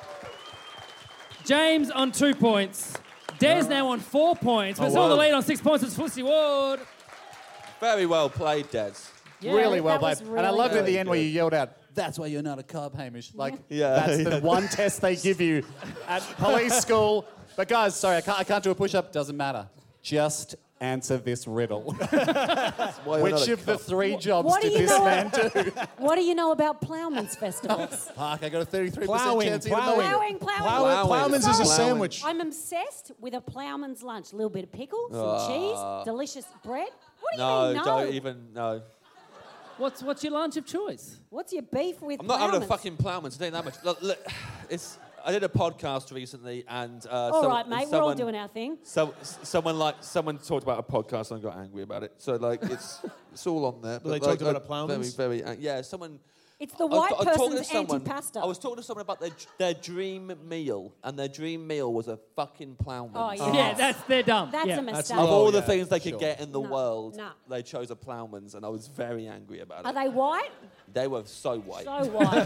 James on two points. Des now on four points. But Oh, still in the wow. lead on six points. It's Felicity Ward. Very well played, Des. Yeah. really well that was played. and I really loved at good. the end where you yelled out, "That's why you're not a cop, Hamish." Like, Yeah, that's yeah. the one test they give you at police school. But guys, sorry, I can't, I can't do a push-up. Doesn't matter. Just answer this riddle. Why you're Which not a of the cop. three jobs What do did you this know- man do? What do you know about Ploughman's festivals? Fuck, I got a thirty-three percent Plowing, chance of you to plowing. know. Plowing, plowing. Plow- Plowing. Plowman's is a Plowing. sandwich. I'm obsessed with a Ploughman's lunch. A little bit of pickle, some Ah. cheese, delicious bread. What do you No, mean, no? don't even, no. What's what's your lunch of choice? What's your beef with I'm not having a Ploughman's? fucking ploughman. It's not that much. Look, look, it's, I did a podcast recently, and uh, All some- right, mate, we're all someone, doing our thing. So, s- someone like someone talked about a podcast and I got angry about it. So like it's it's all on there. But they like, talked about uh, a ploughman's? Very, very. ang- yeah, someone. It's the I was- white I was talking to person's someone- anti-pasta. I was talking to someone about their their dream meal, and their dream meal was a fucking ploughman. Oh, yeah. Yeah, that's they're dumb. That's yeah. a mistake. Of Oh, all the yeah, things they could sure. get in the No, world, no. they chose a ploughman's, and I was very angry about Are it. they white? They were so white. So white.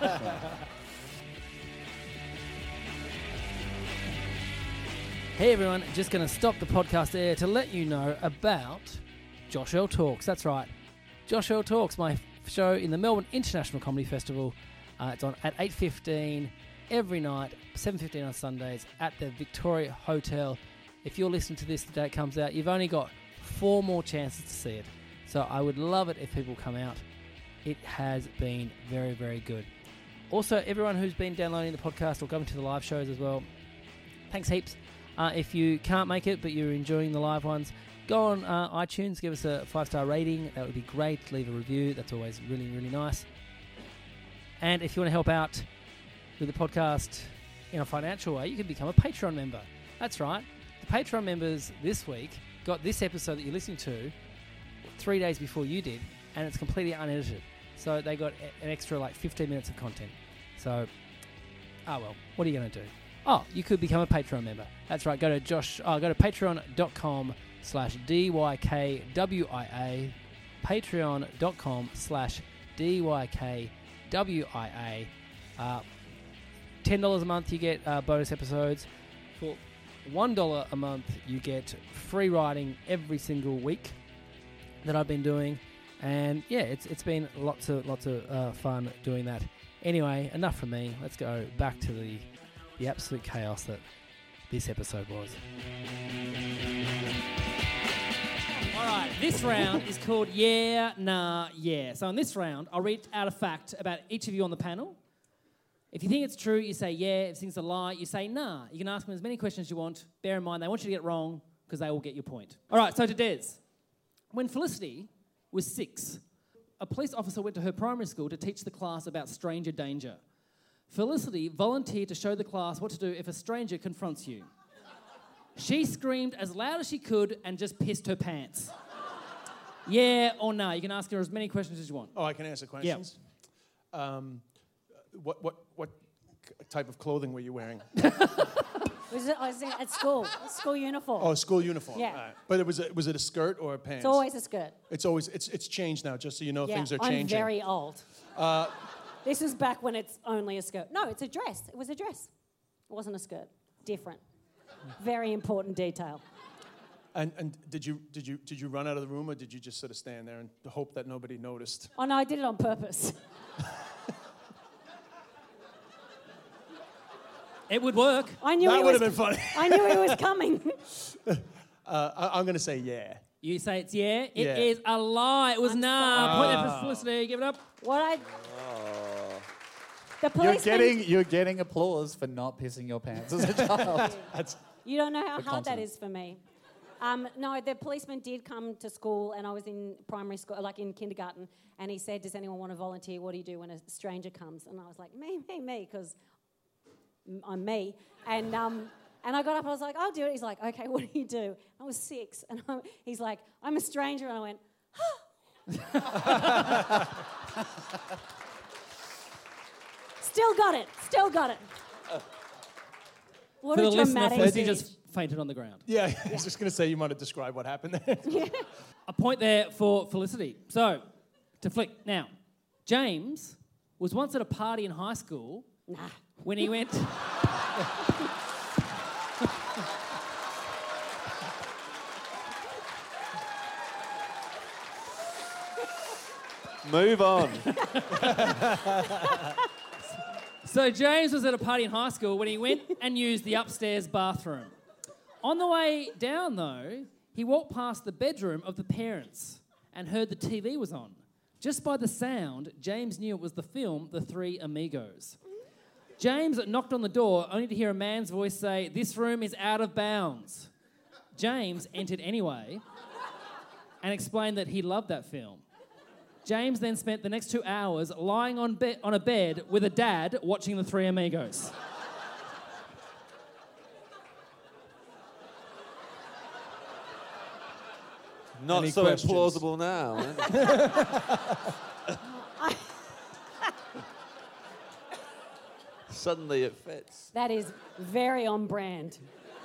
Hey everyone, just going to stop the podcast there to let you know about Josh Earl Talks. That's right, Josh Earl Talks, my f- show in the Melbourne International Comedy Festival. Uh, it's on at eight fifteen every night, seven fifteen on Sundays at the Victoria Hotel. If you're listening to this the day it comes out, you've only got four more chances to see it. So I would love it if people come out. It has been very, very good. Also, everyone who's been downloading the podcast or going to the live shows as well, thanks heaps. Uh, if you can't make it but you're enjoying the live ones, go on uh, iTunes, give us a five-star rating. That would be great. Leave a review. That's always really, really nice. And if you want to help out with the podcast in a financial way, you can become a Patreon member. That's right. The Patreon members this week got this episode that you're listening to three days before you did, and it's completely unedited. So they got a- an extra like fifteen minutes of content. So, oh well, what are you going to do? Oh, you could become a Patreon member. That's right. Go to Josh. Oh, go to patreon.com slash DYKWIA. Patreon.com slash DYKWIA. Uh, ten dollars a month, you get uh, bonus episodes. For one dollar a month, you get free writing every single week that I've been doing. And yeah, it's it's been lots of lots of uh, fun doing that. Anyway, enough from me. Let's go back to the the absolute chaos that this episode was. All right, this round is called Yeah, Nah, Yeah. So in this round, I'll read out a fact about each of you on the panel. If you think it's true, you say yeah. If you think it's a lie, you say nah. You can ask them as many questions as you want. Bear in mind, they want you to get it wrong because they will get your point. All right, so to Des. When Felicity was six, a police officer went to her primary school to teach the class about stranger danger. Felicity volunteered to show the class what to do if a stranger confronts you. She screamed as loud as she could and just pissed her pants. Yeah or no? You can ask her as many questions as you want. Oh, I can answer questions? Um, what, what, what c- type of clothing were you wearing? Was it, I was at school, school uniform. Oh, school uniform. Yeah. All right. But it was, a, was it a skirt or a pants? It's always a skirt. It's always, it's, it's changed now, just so you know Yeah, things are I'm changing. very old. Uh, This is back when it's only a skirt. No, it's a dress. It was a dress. It wasn't a skirt. Different. Very important detail. and and did you, did, you, did you run out of the room, or did you just sort of stand there and hope that nobody noticed? Oh, no, I did it on purpose. It would work. I knew That he would was, have been funny. I knew he was coming. Uh, I, I'm going to say yeah. You say it's yeah. It Yeah. is a lie. It was I'm nah. Point there Ah. for Felicity. Give it up. What I... The You're policeman... getting, you're getting applause for not pissing your pants as a child. That's, You don't know how The hard that continent. is for me. Um, no, the policeman did come to school, and I was in primary school, like in kindergarten, and he said, does anyone want to volunteer? What do you do when a stranger comes? And I was like, me, me, me, because I'm me. And um, and I got up, and I was like, I'll do it. He's like, okay, what do you do? I was six, and I, he's like, I'm a stranger, and I went, still got it, still got it. What For a the listener, dramatic Felicity speech. just fainted on the ground. yeah, I was just going to say you might have described what happened there. A point there for Felicity. So, to flick. Now, James was once at a party in high school Nah. when he went... Move on. So James was at a party in high school when he went and used the upstairs bathroom. On the way down, though, he walked past the bedroom of the parents and heard the T V was on. Just by the sound, James knew it was the film The Three Amigos. James knocked on the door only to hear a man's voice say, "This room is out of bounds." James entered anyway and explained that he loved that film. James then spent the next two hours lying on, be- on a bed with a dad watching The Three Amigos. Not Any so questions? implausible now. eh? Suddenly it fits. That is very on brand.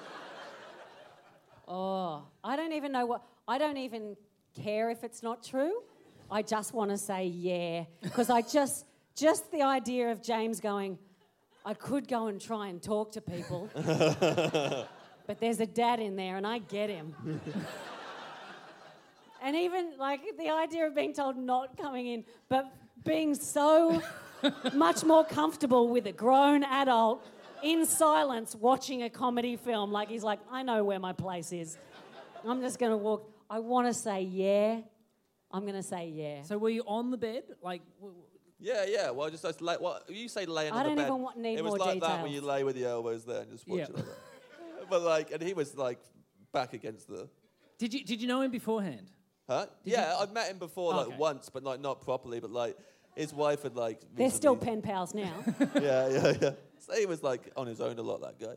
Oh, I don't even know what... I don't even care if it's not true. I just want to say yeah. Because I just... Just the idea of James going, I could go and try and talk to people, but there's a dad in there and I get him. And even, like, the idea of being told not coming in, but being so much more comfortable with a grown adult in silence watching a comedy film. Like, he's like, I know where my place is. I'm just going to walk. I want to say yeah. I'm going to say yeah. So were you on the bed? Like, w- w- Yeah, yeah. Well, just just lay, well, you say laying I on don't the bed. even want- need it was more like that when details. you lay with the elbows there and just watch Yeah. it like that. But like, and he was like back against the. did you did you know him beforehand? Huh? Did yeah, you- I've met him before, like Okay. once, but like not properly. But like, his wife had like. They're still recently- pen pals now. Yeah, yeah, yeah. So he was like on his own a lot. That guy.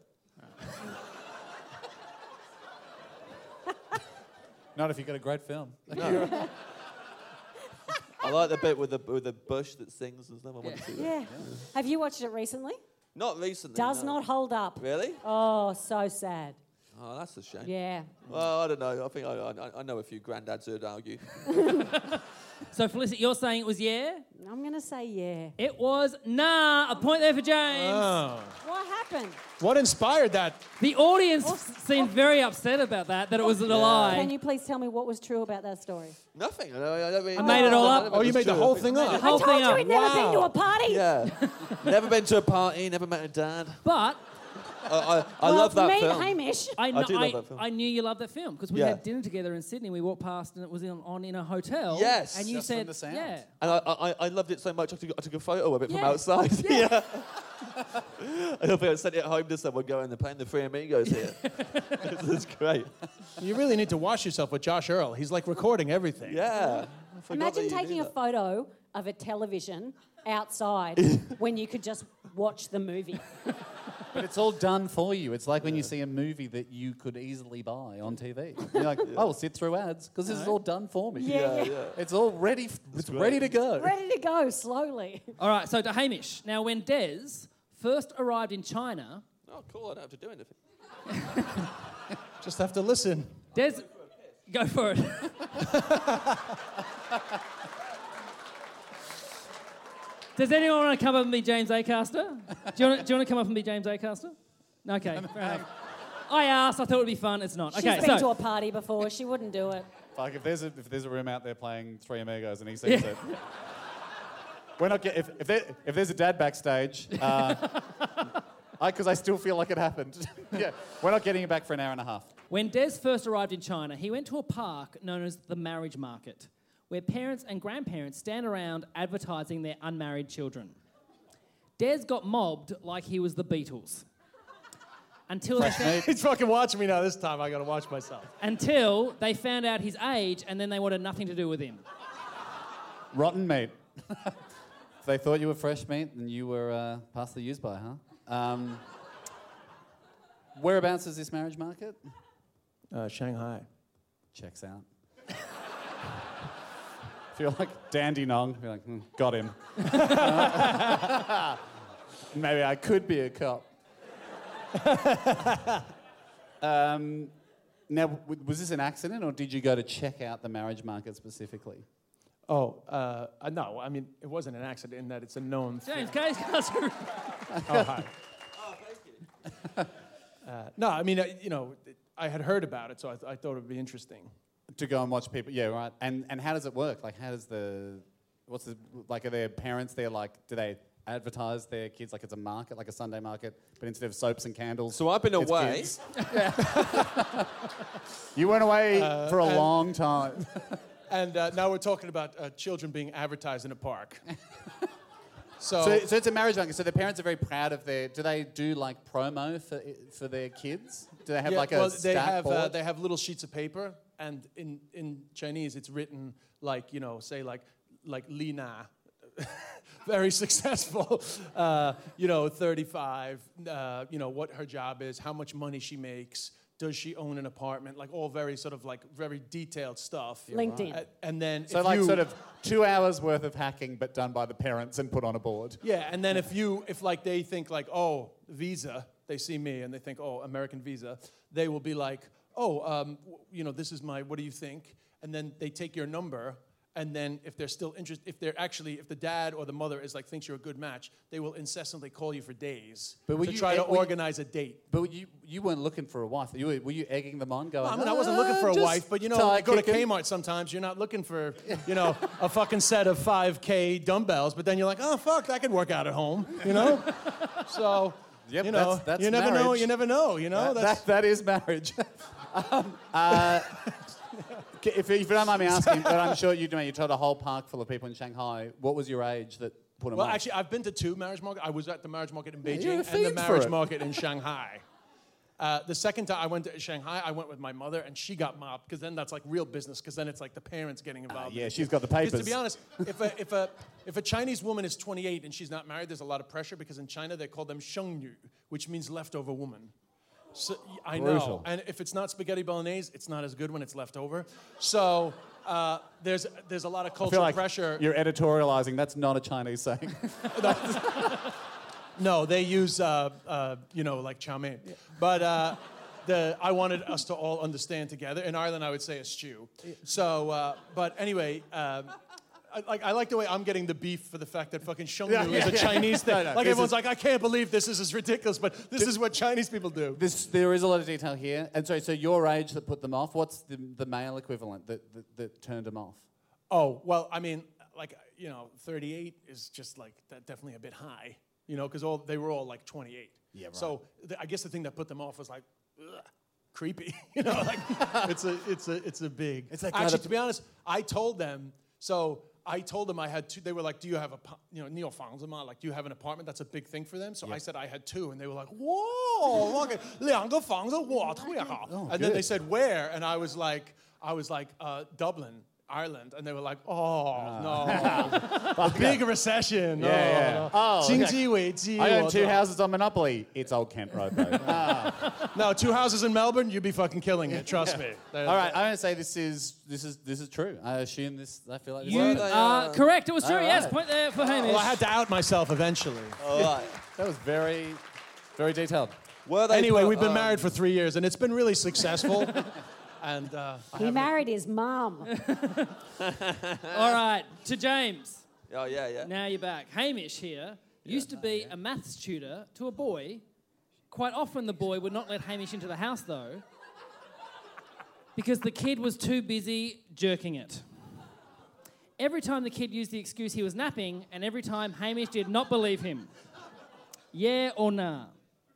Not if you got a great film. No. I like the bit with the with the bush that sings and stuff. I want to see that. Yeah. Have you watched it recently? Not recently. Does no. not hold up. Really? Oh, so sad. Oh, that's a shame. Yeah. Well, I don't know. I think I, I, I know a few granddads who'd argue. So Felicity, you're saying it was yeah? I'm going to say yeah. It was nah. A point there for James. Oh. What happened? What inspired that? The audience seemed very upset about that, that it was a lie. Can you please tell me what was true about that story? Nothing. I, I, don't mean, I made it all up. Oh, you made the whole thing up. Whole I told thing you up. he'd never been to Wow. a party. Yeah. Never been to a party, never met a dad. But I, I, I well, love that me film. and Hamish. I, kn- do love I, that film. I knew you loved that film because we Yeah. had dinner together in Sydney. We walked past and it was in, on in a hotel. Yes. And you Just from said, the sound. yeah. And I, I, I loved it so much I took, I took a photo of it from Yeah. outside. Yeah. I hope I sent it home to someone going, they're playing the Three Amigos here. This is great. You really need to wash yourself with Josh Earl. He's like recording everything. Yeah. I forgot that Imagine you do taking a that. photo of a television outside when you could just watch the movie. But it's all done for you. It's like when you see a movie that you could easily buy on T V. You're like, I will sit through ads because this is all done for me. Yeah, yeah. It's all ready. F- it's ready to go. Ready to go, slowly. All right, so to Hamish. Now, when Des first arrived in China... Oh, cool, I don't have to do anything. Just have to listen. Des... Go for it. Does anyone want to come up and be James Acaster? Do you want to, do you want to come up and be James Acaster? Okay, fair enough. I asked, I thought it would be fun, it's not. She's Okay, been so... to a party before, she wouldn't do it. Like if there's a if there's a room out there playing Three Amigos and he sees it, we're not get, if if, there, if there's a dad backstage, uh, I because I still feel like it happened. Yeah, we're not getting it back for an hour and a half. When Des first arrived in China, he went to a park known as the marriage market, where parents and grandparents stand around advertising their unmarried children. Des got mobbed like he was the Beatles. Until they, found, He's fucking watching me now. This time I gotta watch myself. until they found out his age, and then they wanted nothing to do with him. Rotten meat. If they thought you were fresh meat, then you were uh, past the use by, huh? Um, whereabouts is this marriage market? Uh, Shanghai. Checks out. Feel like Dandy Nong. Feel like, hmm, got him. Maybe I could be a cop. um, now, w- was this an accident, or did you go to check out the marriage market specifically? Oh, uh, uh, no, I mean, it wasn't an accident in that it's a known thing. James Acaster. Oh, hi. Oh, thank you. uh, no, I mean, uh, you know, I had heard about it, so I, th- I thought it would be interesting. To go and watch people, yeah, right. And and how does it work? Like, how does the, what's the, like, are their parents there, like, do they advertise their kids like it's a market, like a Sunday market, but instead of soaps and candles? So I've been it's away. kids? You went away Uh, for a and- long time. And uh, now we're talking about uh, children being advertised in a park. so, So, so it's a marriage market. So the parents are very proud of their. Do they do like promo for for their kids? Do they have yeah, like a well, stat they have board? uh, they have little sheets of paper, and in, in Chinese it's written like, you know, say like like Li Na, very successful, uh, you know, thirty-five, uh, you know, what her job is, how much money she makes, does she own an apartment, like all very sort of like very detailed stuff. LinkedIn. Uh, and then So if like you, sort of two hours worth of hacking, but done by the parents and put on a board. Yeah, and then if you, if like they think like, oh, Visa, they see me and they think, oh, American Visa, they will be like, oh, um, w- you know, this is my, what do you think? And then they take your number, and then if they're still interested, if they're actually, if the dad or the mother is like, thinks you're a good match, they will incessantly call you for days But were to you try e- to were you- organize a date. But you you weren't looking for a wife. You were, were you egging them on, going? I mean, I wasn't looking for a "Ah, wife, but you know, tie you go to kicking." Kmart sometimes, you're not looking for, you know, a fucking set of five K dumbbells, but then you're like, oh, fuck, that could work out at home, you know? So, Yep, you know, that's- that's you never know, marriage. you never know, you know? That, That's, that, that is marriage. um, uh, if, if you don't mind me asking, but I'm sure you do. You told a whole park full of people in Shanghai. What was your age that put them well, on? actually, I've been to two marriage markets. I was at the marriage market in you're a Beijing and the fiend for marriage it. market in Shanghai. Uh, the second time I went to Shanghai, I went with my mother, and she got mobbed, because then that's like real business, because then it's like the parents getting involved. yeah, in it. she's got the 'Cause papers. to be honest, if a, if, a, if a Chinese woman is twenty-eight and she's not married, there's a lot of pressure, because in China they call them shengnu, which means leftover woman. So, I know. Brutal. And if it's not spaghetti bolognese, it's not as good when it's left over. So uh, there's, there's a lot of I cultural feel like pressure. you're editorializing. That's not a Chinese saying. No, they use, uh, uh, you know, like chow mein. But uh, the, I wanted us to all understand together. In Ireland, I would say a stew. So, uh, but anyway, um, I, like, I like the way I'm getting the beef for the fact that fucking shengnu Yeah, is yeah, a yeah. Chinese thing. No, no, like this everyone's is- like, I can't believe this. This is ridiculous, but this is what Chinese people do. This, there is a lot of detail here. And sorry, so your age that put them off, what's the, the male equivalent that, that, that turned them off? Oh, well, I mean, like, you know, thirty-eight is just like that, definitely a bit high, you know, because all they were all like twenty-eight. Yeah, right. So the, I guess the thing that put them off was like, ugh, creepy, you know, like it's a, it's a, it's a big. It's like actually, gotta- to be honest, I told them. So I told them I had two. They were like, "Do you have a, pa- you know, 你有房子吗? Like, do you have an apartment?" That's a big thing for them. So I said I had two, and they were like, "Whoa, okay, 两个房子，哇，特别好." And then good. they said, "Where?" And I was like, I was like, uh, Dublin. Ireland, and they were like, oh, no. A big recession. Yeah, oh, yeah. no. Oh, okay. 经济危机, I own or two the- houses on Monopoly. It's Old Kent Road, though. Ah. No, two houses in Melbourne, you'd be fucking killing it, trust me. They're- All right, I'm going to say this is this is this is true. I assume this. I feel like this You is- they, are uh, correct. It was true. all Yes, right. point there for Hamish. Well, I had to out myself eventually. All right. that was very, very detailed. Were they Anyway, put, we've been um, married for three years, and it's been really successful. and uh, I He haven't- married his mum. All right, to James. Oh, yeah, yeah. Now you're back. Hamish here used to be a maths tutor to a boy. Quite often the boy would not let Hamish into the house, though, because the kid was too busy jerking it. Every time the kid used the excuse he was napping, and every time Hamish did not believe him. Yeah or nah?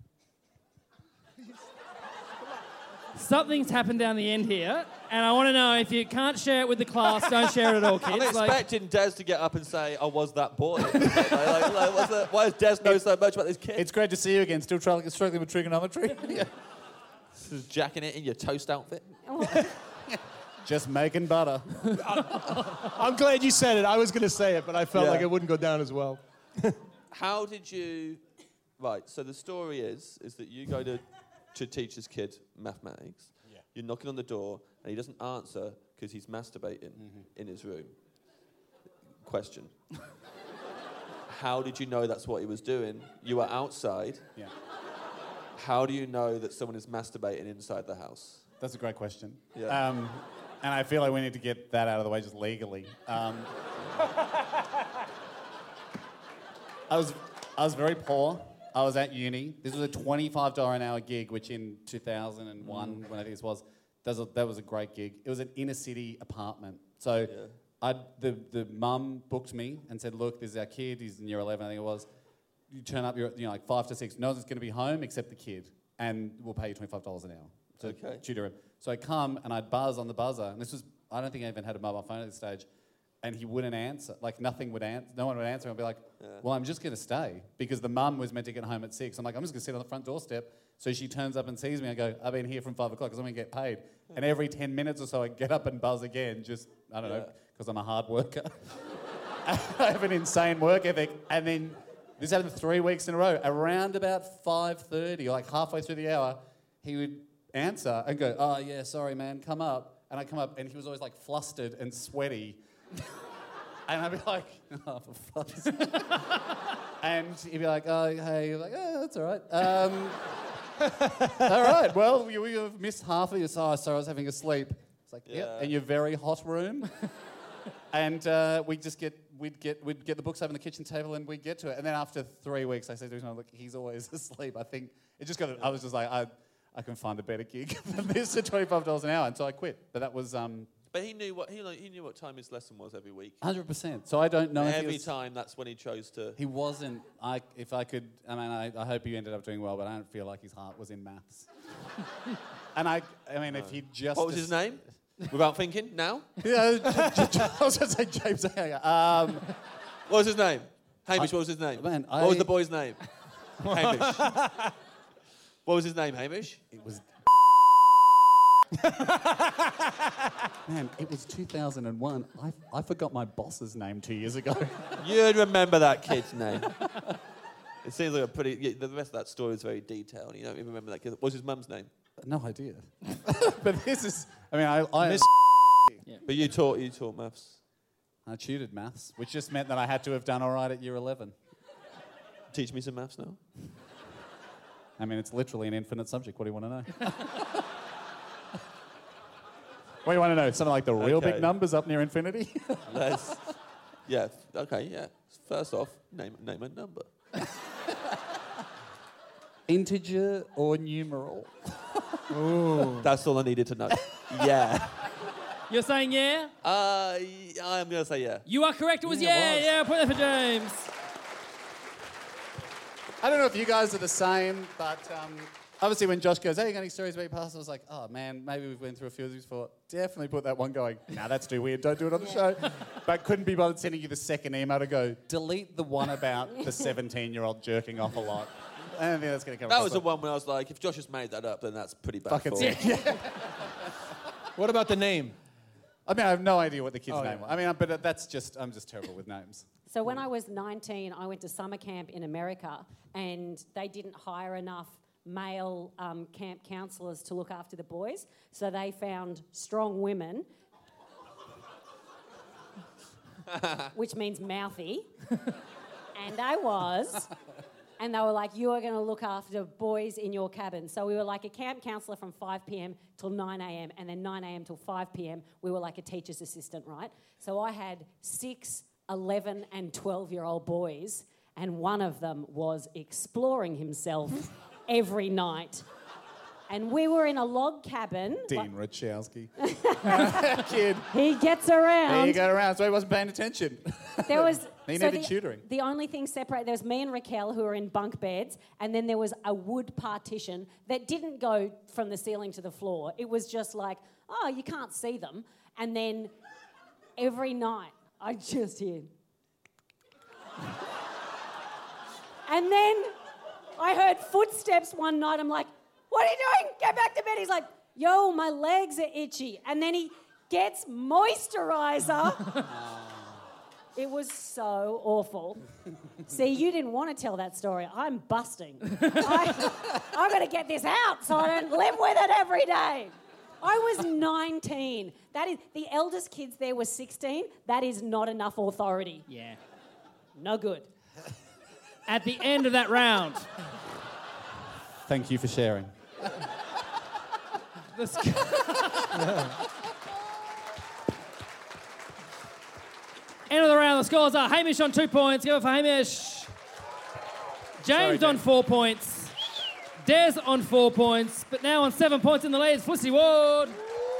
Something's happened down the end here, and I want to know, if you can't share it with the class, don't share it at all, kids. I'm Like- expecting Des to get up and say, I was that boy. like, like, like, what's the, why does Des know so much about this kid? It's great to see you again. Still trying, struggling with trigonometry. Yeah. Just jacking it in your toast outfit. Just making butter. I'm glad you said it. I was going to say it, but I felt Yeah. like it wouldn't go down as well. How did you... Right, so the story is, is that you go to, to teach this kid mathematics. Yeah. You're knocking on the door, and he doesn't answer because he's masturbating in his room. Question. How did you know that's what he was doing? You were outside. Yeah. How do you know that someone is masturbating inside the house? That's a great question. Yeah. Um, and I feel like we need to get that out of the way just legally. Um, I was I was very poor. I was at uni. This was a twenty-five dollars an hour gig, which in two thousand one, mm. when I think this was, that was, a, that was a great gig. It was an inner city apartment. So Yeah. I'd, the, the mum booked me and said, look, this is our kid. He's in year eleven, I think it was. You turn up, you're you know, like five to six. No one's going to be home except the kid. And we'll pay you twenty-five dollars an hour to Okay. tutor him. So I come and I'd buzz on the buzzer. And this was, I don't think I even had a mobile phone at this stage. And he wouldn't answer. Like, nothing would answer. No one would answer. I'd be like, Yeah. well, I'm just going to stay. Because the mum was meant to get home at six. I'm like, I'm just going to sit on the front doorstep. So she turns up and sees me. I go, I've been here from five o'clock because I'm going to get paid. And every ten minutes or so, I get up and buzz again. Just, I don't know, Yeah. because I'm a hard worker. I have an insane work ethic. And then this happened three weeks in a row. Around about five thirty, like halfway through the hour, he would answer and go, oh, yeah, sorry, man, come up. And I come up, and he was always, like, flustered and sweaty. And I'd be like, oh, for fuck's sake. And he'd be like, oh, hey. You're like, oh, that's all right. Um, all right, well, we, we have missed half of your... Oh, sorry, I was having a sleep. It's like, yep, Yeah. in your very hot room. And uh, we just get, we'd get, we'd get the books over on the kitchen table and we'd get to it. And then after three weeks, I said to him, look, he's always asleep. I think it just got, I was just like, I, I can find a better gig than this at twenty-five dollars an hour. And so I quit. But that was um, But he knew what he, like, he knew what time his lesson was every week. one hundred percent. So I don't know if he Every was, time, that's when he chose to. he wasn't, I, if I could, I mean, I, I hope he ended up doing well, but I don't feel like his heart was in maths. And I, I mean, if he just... What was his name? Without thinking, now? Yeah, I was going to say James Hager. Um, What was his name? Hamish, I- what was his name? man, what was I- the boy's name? Hamish. What was his name, Hamish? It was... Man, it was two thousand one. I, I forgot my boss's name two years ago. You'd remember that kid's name. It seems like a pretty... Yeah, the rest of that story is very detailed. You don't even remember that kid. What was his mum's name? No idea. But this is... I mean, I... I Miss- But you taught, you taught maths. I tutored maths, which just meant that I had to have done all right at year eleven. Teach me some maths now. I mean, it's literally an infinite subject. What do you want to know? What do you want to know? Something like the real Okay. big numbers up near infinity? Let's... Yeah, okay, yeah. First off, name, name a number. Integer or numeral? That's all I needed to know. Yeah. You're saying yeah? Uh, y- I'm going to say yeah. You are correct. It was Yeah, yeah. it was. Yeah, point there for James. I don't know if you guys are the same, but um, obviously when Josh goes, hey, you got any stories about your past? I was like, oh, man, maybe we've been through a few of these before. Definitely put that one going, nah, that's too weird. Don't do it on the show. But couldn't be bothered sending you the second email to go, delete the one about the seventeen-year-old jerking off a lot. I don't think that's going to come That across was the well. one when I was like, if Josh has made that up, then that's pretty bad. Fucking form. sick. Yeah. What about the name? I mean, I have no idea what the kid's Oh, name yeah. was. I mean, but that's just, I'm just terrible with names. So when I was nineteen, I went to summer camp in America, and they didn't hire enough male um, camp counsellors to look after the boys, so they found strong women, which means mouthy, and I was, and they were like, you are going to look after boys in your cabin. So we were like a camp counsellor from five p.m. till nine a.m, and then nine a.m. till five p.m, we were like a teacher's assistant, right? So I had six, eleven and twelve-year-old boys, and one of them was exploring himself every night. And we were in a log cabin. Dean Rachowski. Kid. He gets around. He got around, so he wasn't paying attention. There was He so needed the, tutoring. The only thing separate, there was me and Raquel who were in bunk beds, and then there was a wood partition that didn't go from the ceiling to the floor. It was just like, oh, you can't see them. And then every night I just hear. And then I heard footsteps one night. I'm like, what are you doing? Get back to bed. He's like, yo, my legs are itchy. And then he gets moisturiser. It was so awful. See, you didn't want to tell that story. I'm busting. I, I've got to get this out so I don't live with it every day. I was nineteen. That is, the eldest kids there were sixteen. That is not enough authority. Yeah. No good. At the end of that round, Thank you for sharing. the sc- end of the round, the scores are Hamish on two points. Give it for Hamish. James Sorry, on James. four points. Des on four points. But now on seven points in the lead is Felicity Ward.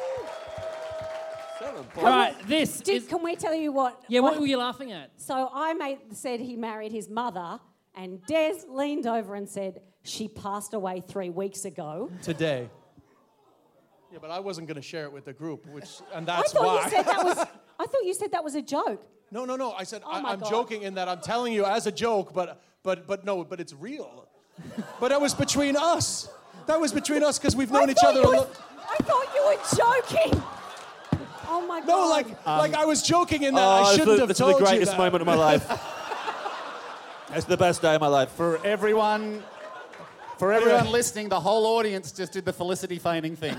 Seven points. All right, this Did, is... can we tell you what? Yeah, what were you laughing at? So I made, said he married his mother, and Des leaned over and said, she passed away three weeks ago. Today. Yeah, but I wasn't going to share it with the group, which and I that's thought why. you said that was. I thought you said that was a joke. No, no, no. I said Oh I, my I'm God. joking in that I'm telling you as a joke, but but but no, but it's real. But that was between us. That was between us because we've known I each thought other. you a were- lo- I thought you were joking. Oh my God. No, like like I was joking in that Oh, I this shouldn't is- have this told is the you greatest that. moment of my life. It's the best day of my life. For everyone, for everyone listening, the whole audience just did the Felicity feigning thing.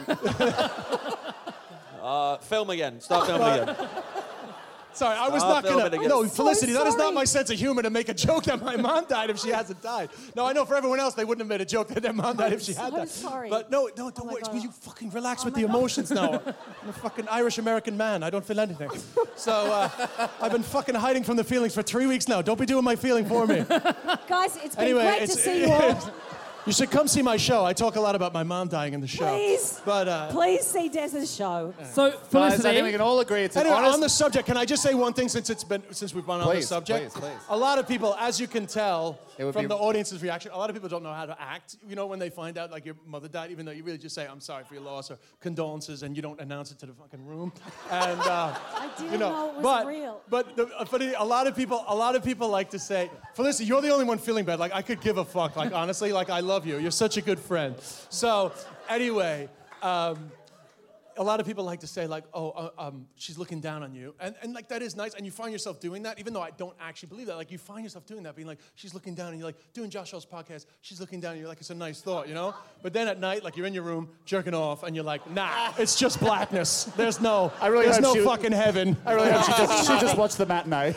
Uh, film again. Start filming again. Sorry, I was I'll not film gonna. it again. No, I'm so Felicity, that is not sorry. my sense of humor to make a joke that my mom died if she hasn't died. No, I know for everyone else they wouldn't have made a joke that their mom died I'm if she had so died. sorry. But no, no, don't my worry. God. Will you fucking relax Oh with my the God. emotions now? I'm a fucking Irish American man. I don't feel anything. So uh, I've been fucking hiding from the feelings for three weeks now. Don't be doing my feeling for me. Guys, it's been Anyway, great to it's- see you all. You should come see my show. I talk a lot about my mom dying in the show. Please, But uh, please see Des's show. So, Guys, I Felicity... think we can all agree it's an Anyway, honest... on the subject, can I just say one thing since it's been since we've gone on the Please, subject? please, please. A lot of people, as you can tell It would from be- the audience's reaction, a lot of people don't know how to act. You know, when they find out like your mother died, even though you really just say "I'm sorry for your loss" or condolences, and you don't announce it to the fucking room. And uh, I didn't you know, know it was but real. but the, uh, funny, a lot of people, a lot of people like to say, "Felicity, you're the only one feeling bad. Like I could give a fuck. Like honestly, like I love you. You're such a good friend." So anyway. Um, A lot of people like to say, like, oh, uh, um, she's looking down on you. And, and, like, that is nice. And you find yourself doing that, even though I don't actually believe that. Like, you find yourself doing that, being like, she's looking down. And you're like, doing Josh Show's podcast, she's looking down. And you're like, it's a nice thought, you know? But then at night, like, you're in your room, jerking off. And you're like, nah, it's just blackness. There's no, I really there's hope no she- fucking heaven. I really hope she just, she just watched the matinee.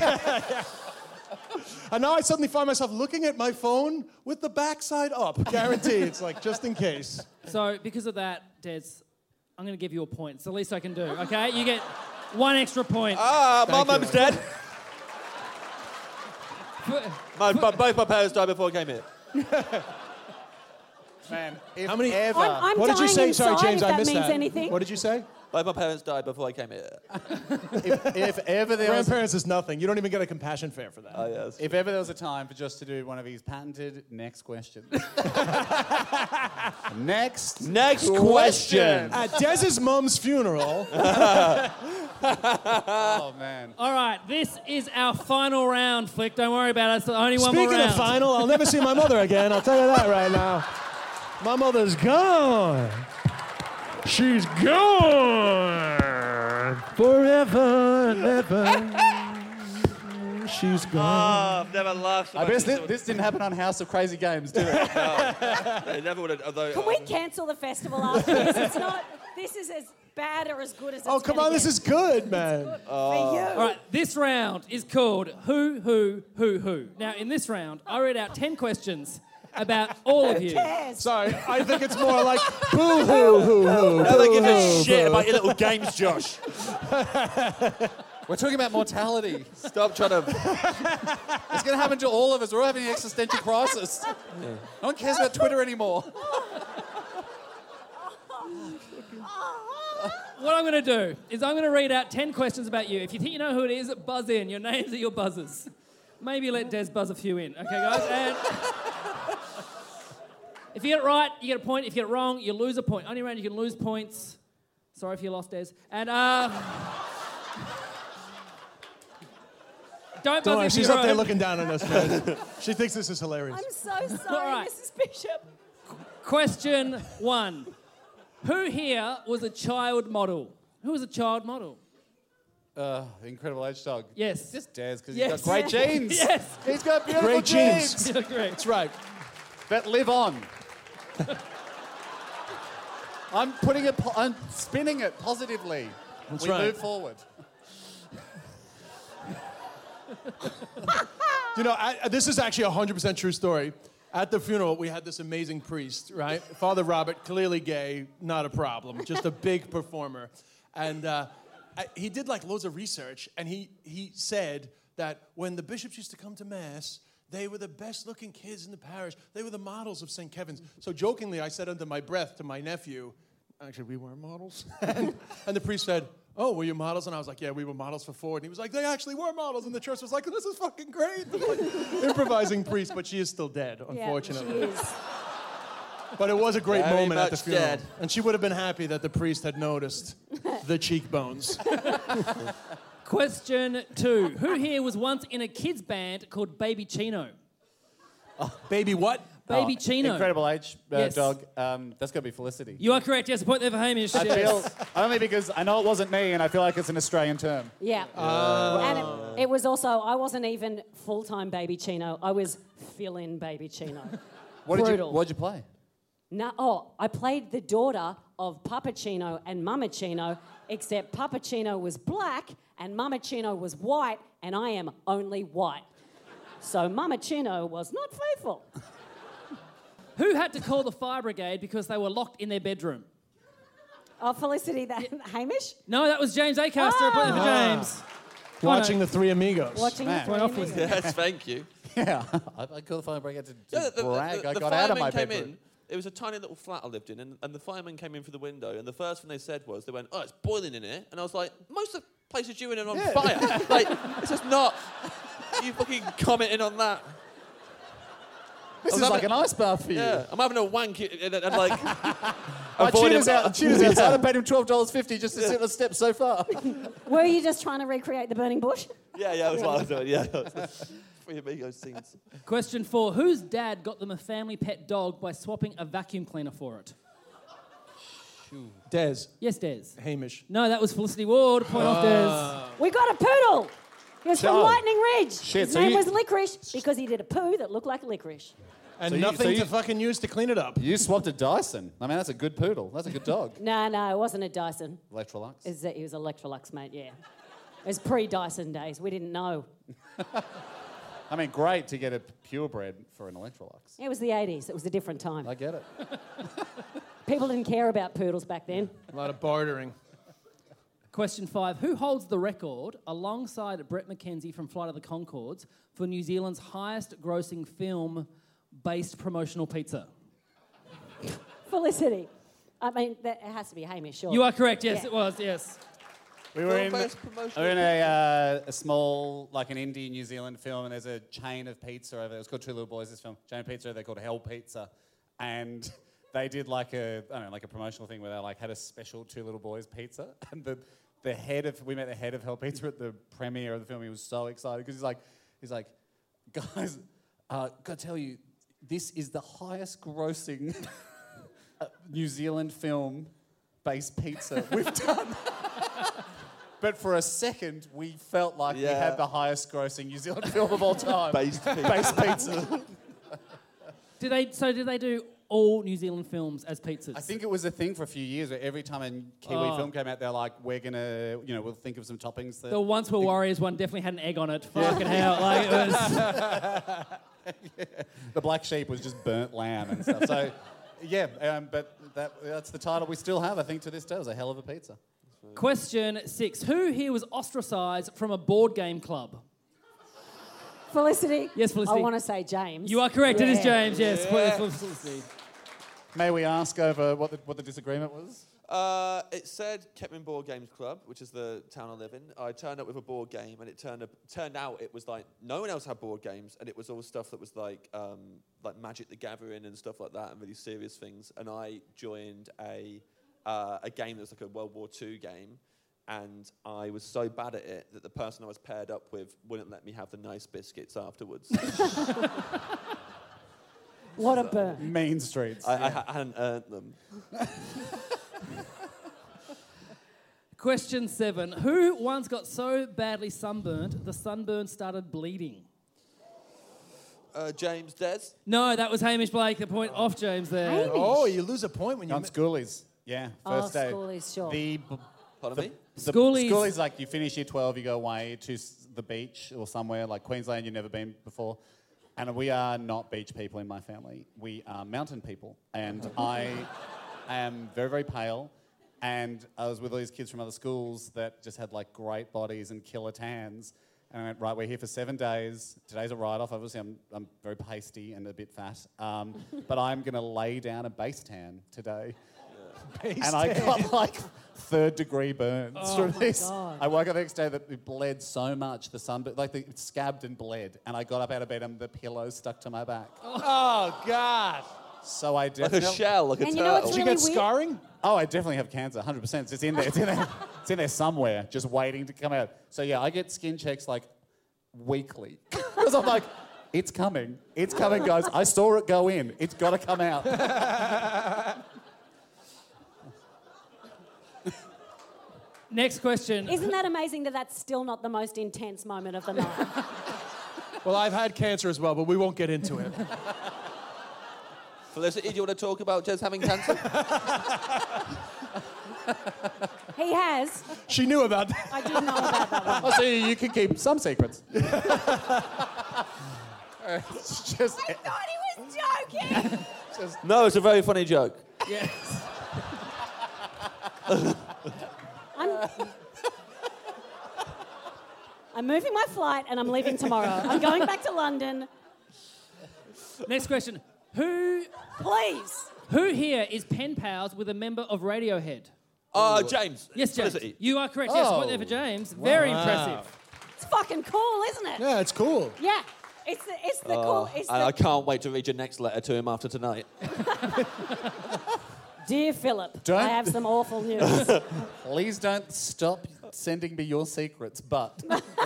And now I suddenly find myself looking at my phone with the backside up. Guaranteed. It's like, just in case. So, because of that, Des, I'm going to give you a point. It's the least I can do, okay? You get one extra point. Ah, my Thank you. mum's dead. For- My, my, both my parents died before I came here. Man, if How many- ever... I'm, I'm What did you dying say? inside, Sorry, James, if I that missed means that. anything. What did you say? Both my parents died before I came here. if, if ever there was... Grandparents is nothing. You don't even get a compassion fare for that. Oh, yes. If ever there was a time for just to do one of these patented next questions. next Next question. At Dez's mum's funeral. Oh, man. All right, this is our final round, Flick. Don't worry about it. It's only one more Speaking round. of final, I'll never see my mother again. I'll tell you that right now. My mother's gone. She's gone. Forever and ever. She's Oh, gone. I've never laughed so I much. guess this, this didn't happen on House of Crazy Games, did it? They never would have. Although, Can we cancel the festival after this? It's not. This is as bad or as good as. Oh, it's come gonna on, this get. is good, man. For you. All right, this round is called Who, Who, Who, Who. Now, in this round, I read out ten questions about all of you. Cares? Sorry, I think it's more like boo hoo hoo hoo. Now they give a shit about your little games, Josh. We're talking about mortality. Stop trying to. It's going to happen to all of us. We're all having an existential crisis. No one cares about Twitter anymore. What I'm going to do is I'm going to read out ten questions about you. If you think you know who it is, buzz in. Your names are your buzzers. Maybe let Des buzz a few in. Okay, guys? And if you get it right, you get a point. If you get it wrong, you lose a point. Only round you can lose points. Sorry if you lost, Des. And, uh... Don't buzz Don't worry, in for she's your up there own. looking down on us, man. She thinks this is hilarious. I'm so sorry, All right. Missus Bishop. Question one. Who here was a child model? Who was a child model? Uh, the Incredible Age Dog. Yes. Just Des, because Yes. he's got great genes. Yes. He's got beautiful Great genes. genes. You're correct. That's right. That live on. I'm putting it, po- I'm spinning it positively. That's we right. move forward. You know, I, this is actually a one hundred percent true story. At the funeral, we had this amazing priest, right? Father Robert, clearly gay, not a problem, just a big performer. And uh, I, he did like loads of research, and he, he said that when the bishops used to come to Mass, they were the best looking kids in the parish. They were the models of Saint Kevin's. So jokingly, I said under my breath to my nephew, actually, we weren't models. and, and the priest said, oh, were you models? And I was like, yeah, we were models for Ford. And he was like, they actually were models. And the church was like, this is fucking great. Like, improvising priest, but she is still dead, unfortunately. Yeah, she is. But it was a great Very moment at the much funeral. dead. And she would have been happy that the priest had noticed the cheekbones. Question two. Who here was once in a kids band called Baby Chino? Baby what? Baby Oh, Chino. Incredible Age uh, Yes. Dog. Um, that's got to be Felicity. You are correct. Yes, a point there for Hamish. I Yes. feel, only because I know it wasn't me, and I feel like it's an Australian term. Yeah. And it, it was also, I wasn't even full-time Baby Chino. I was fill-in Baby Chino. What did you Brutal. What did you play? No, oh, I played the daughter of Papa Chino and Mama Chino, except Papa Chino was black and Mama Chino was white, and I am only white. So Mama Chino was not faithful. Who had to call the fire brigade because they were locked in their bedroom? Oh, Felicity, that Hamish? No, that was James Acaster. A point there for James. Watching the Three Amigos. Watching Man. the Point off Three with Amigos. Yes, thank you. Yeah, I, I called the fire brigade to, to Yeah, the, the, brag. the, I the got out of firemen my came bedroom. in. It was a tiny little flat I lived in, and, and the firemen came in through the window, and the first thing they said was, they went, oh, it's boiling in here. And I was like, most of the places you're in are on Yeah. fire. Like, it's just not, you fucking commenting on that. This I is was like having- an ice bath for you. Yeah, I'm having a wank and, and like, I avoiding- tutors out, tutors outside. I paid him twelve dollars fifty just to sit on the steps so far. Were you just trying to recreate the burning bush? Yeah, yeah, that's what I was doing, yeah. Three Amigos scenes. Question four. Whose dad got them a family pet dog by swapping a vacuum cleaner for it? Des. Yes, Des. Hamish. No, that was Felicity Ward. Point off, Des. We got a poodle. He was from Oh. Lightning Ridge. Shit, His so name you- was Licorice because he did a poo that looked like licorice. And So you- nothing so you- to fucking use to clean it up. You swapped a Dyson. I mean, that's a good poodle. That's a good dog. No, no, it wasn't a Dyson. Electrolux. It was, it was Electrolux, mate, yeah. It was pre-Dyson days. We didn't know. I mean, great to get a purebred for an Electrolux. It was the eighties. It was a different time. I get it. People didn't care about poodles back then. A lot of bartering. Question five. Who holds the record, alongside Brett McKenzie from Flight of the Conchords, for New Zealand's highest grossing film-based promotional pizza? Felicity. I mean, that, it has to be Hamish, sure. You are correct. Yes, Yeah. it was. Yes. We were in, Film-based we promotional were in a, uh, a small, like an indie New Zealand film, and there's a chain of pizza over there. It was called Two Little Boys, this film. Chain of pizza, they're called Hell Pizza. And they did like a, I don't know, like a promotional thing where they like had a special Two Little Boys pizza. And the, the head of, we met the head of Hell Pizza at the premiere of the film. He was so excited because he's like, he's like, guys, uh, gotta tell you, this is the highest grossing New Zealand film based pizza we've done. but for a second, we felt like we Yeah. had the highest grossing New Zealand film of all time. Based pizza. Base pizza. Do they? So did they do all New Zealand films as pizzas? I think it was a thing for a few years where every time a Kiwi Oh. film came out, they're like, we're going to, you know, we'll think of some toppings. That the Once Were Warriors one definitely had an egg on it. Fucking hell. Like, it was... The black sheep was just burnt lamb and stuff. So, yeah, um, but that, that's the title we still have, I think, to this day. It was a hell of a pizza. Question six. Who here was ostracised from a board game club? Felicity? Yes, Felicity. I want to say James. You are correct. It is Yeah. James, yes. Felicity. May we ask over what the, what the disagreement was? Uh, it said Kettering Board Games Club, which is the town I live in. I turned up with a board game, and it turned up, turned out it was like no one else had board games, and it was all stuff that was like um, like Magic the Gathering and stuff like that, and really serious things. And I joined a uh, a game that was like a World War Two game, and I was so bad at it that the person I was paired up with wouldn't let me have the nice biscuits afterwards. What a burn. Main streets. I, I, ha- I hadn't earned them. Question seven. Who once got so badly sunburnt, the sunburn started bleeding? Uh, James Des. No, that was Hamish Blake. The point off James there. Hamish. Oh, you lose a point when you... On mi- schoolies. Yeah, Oh, first day. schoolies, sure. The, b- Pardon me? the Schoolies- schoolies, like, you finish year twelve, you go away to s- the beach or somewhere, like Queensland, you've never been before. And we are not beach people in my family. We are mountain people. And I am very, very pale. And I was with all these kids from other schools that just had like great bodies and killer tans. And I went, right, we're here for seven days. Today's a write-off. Obviously, I'm, I'm very pasty and a bit fat. Um, but I'm going to lay down a base tan today. Base And I tan. got like third degree burns Oh from my this. God. I woke up the next day that it bled so much, the sun, like the, it scabbed and bled. And I got up out of bed and the pillow stuck to my back. Oh, God. So I Like definitely... a shell, like a And you turtle. know what's Did you really get weird? scarring? Oh, I definitely have cancer, one hundred percent. It's in there. It's in there. It's in there somewhere, just waiting to come out. So yeah, I get skin checks like weekly. Because I'm like, it's coming. It's coming, guys. I saw it go in. It's got to come out. Next question. Isn't that amazing that that's still not the most intense moment of the night? Well, I've had cancer as well, but we won't get into it. Felicity, do you want to talk about Jez having cancer? He has. She knew about that. I did know about that one. Oh, so you can keep some secrets. It's just... I thought he was joking. No, it's a very funny joke. Yes. I'm, I'm moving my flight and I'm leaving tomorrow. I'm going back to London. Next question. Who Please. who here is pen pals with a member of Radiohead? Uh, James. Yes, James. Felicity. You are correct. Yes, point there for James. Very impressive. It's fucking cool, isn't it? Yeah, it's cool. Yeah. It's the, it's the Oh, cool. It's and the, I can't wait to read your next letter to him after tonight. Dear Philip, Don't- I have some awful news. Please don't stop sending me your secrets, but...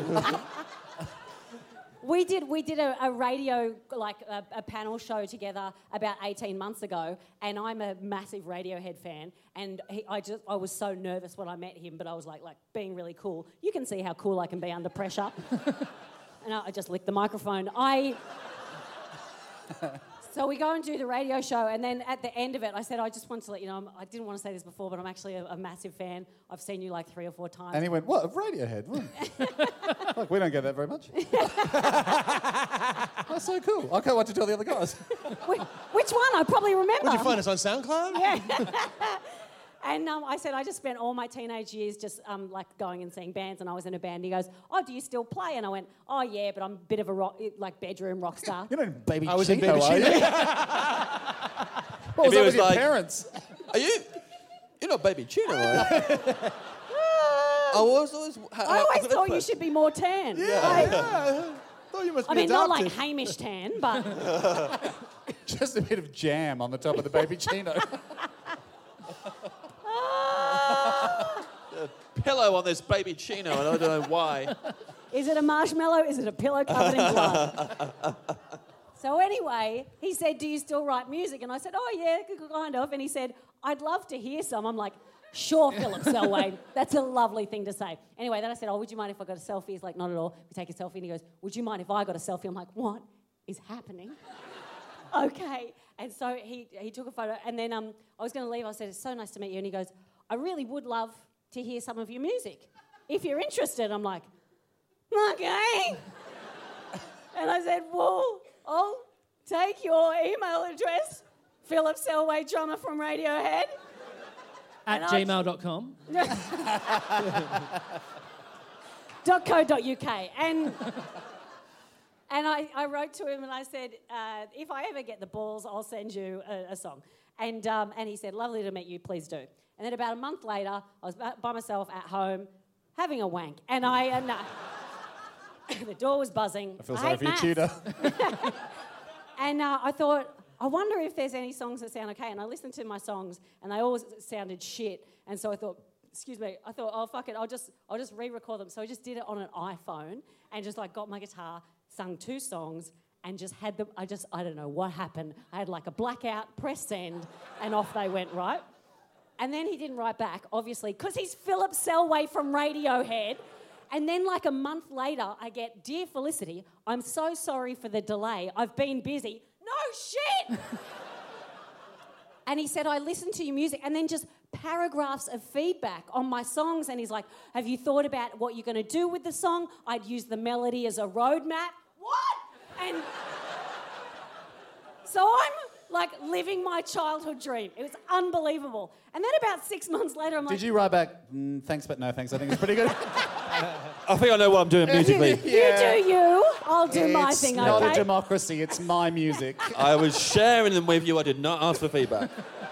We did we did a, a radio like a, a panel show together about eighteen months ago, and I'm a massive Radiohead fan. And he, I just I was so nervous when I met him, but I was like like being really cool. You can see how cool I can be under pressure. And I, I just licked the microphone. I. So we go and do the radio show, and then at the end of it, I said, I just wanted to let you know, I'm, I didn't want to say this before, but I'm actually a, a massive fan. I've seen you like three or four times. And he went, what, Radiohead? What? Look, we don't get that very much. That's so cool. I can't wait to tell the other guys. Wh- Which one? I probably remember. Where'd you find us, on SoundCloud? Yeah. And um, I said, I just spent all my teenage years just um, like going and seeing bands, and I was in a band. And he goes, oh, do you still play? And I went, oh, yeah, but I'm a bit of a rock, like bedroom rock star. You're not Baby I was in Chino, Baby are you? Chino. What was he that was with your like- parents? Are you? You're not Baby Chino, are you? I was always. I always thought you should be more tan. I, Thought you must I be mean, not adopted. like Hamish tan, but Just a bit of jam on the top of the Baby Chino. Pillow on this Baby Chino, and I don't know why. is it a marshmallow? Is it a pillow covered in blood? So anyway, he said, do you still write music? And I said, oh, yeah, kind of. And he said, I'd love to hear some. I'm like, Sure, Philip Selway. That's a lovely thing to say. Anyway, then I said, oh, would you mind if I got a selfie? He's like, not at all. We take a selfie and he goes, would you mind if I got a selfie? I'm like, what is happening? Okay. And so he, he took a photo and then um, I was going to leave. I said, it's so nice to meet you. And he goes, I really would love to hear some of your music. If you're interested. I'm like, okay. And I said, well, I'll take your email address, Philip Selway, drummer from Radiohead. At gmail dot com. .co.uk. And, and I, I wrote to him and I said, uh, if I ever get the balls, I'll send you a, a song. And, um, and he said, lovely to meet you, please do. And then about a month later, I was by myself at home having a wank. And I... Uh, no, the door was buzzing. I feel I sorry hate for your maths. tutor. And uh, I thought, I wonder if there's any songs that sound okay. And I listened to my songs, and they all sounded shit. And so I thought, excuse me, I thought, oh, fuck it, I'll just I'll just re-record them. So I just did it on an iPhone and just, like, got my guitar, sung two songs, and just had them, I just, I don't know what happened. I had, like, a blackout, press send, and off they went, right? And then he didn't write back, obviously, because he's Philip Selway from Radiohead. And then, like, a month later, I get, Dear Felicity, I'm so sorry for the delay. I've been busy. No shit! And he said, I listened to your music, and then just paragraphs of feedback on my songs. And he's like, have you thought about what you're going to do with the song? I'd use the melody as a roadmap. What? And so I'm, like, living my childhood dream. It was unbelievable. And then about six months later, I'm like... Did you write back, mm, thanks but no thanks, I think it's pretty good? I think I know what I'm doing musically. You, you do you. I'll do my it's thing, not okay? a democracy, it's my music. I was sharing them with you. I did not ask for feedback.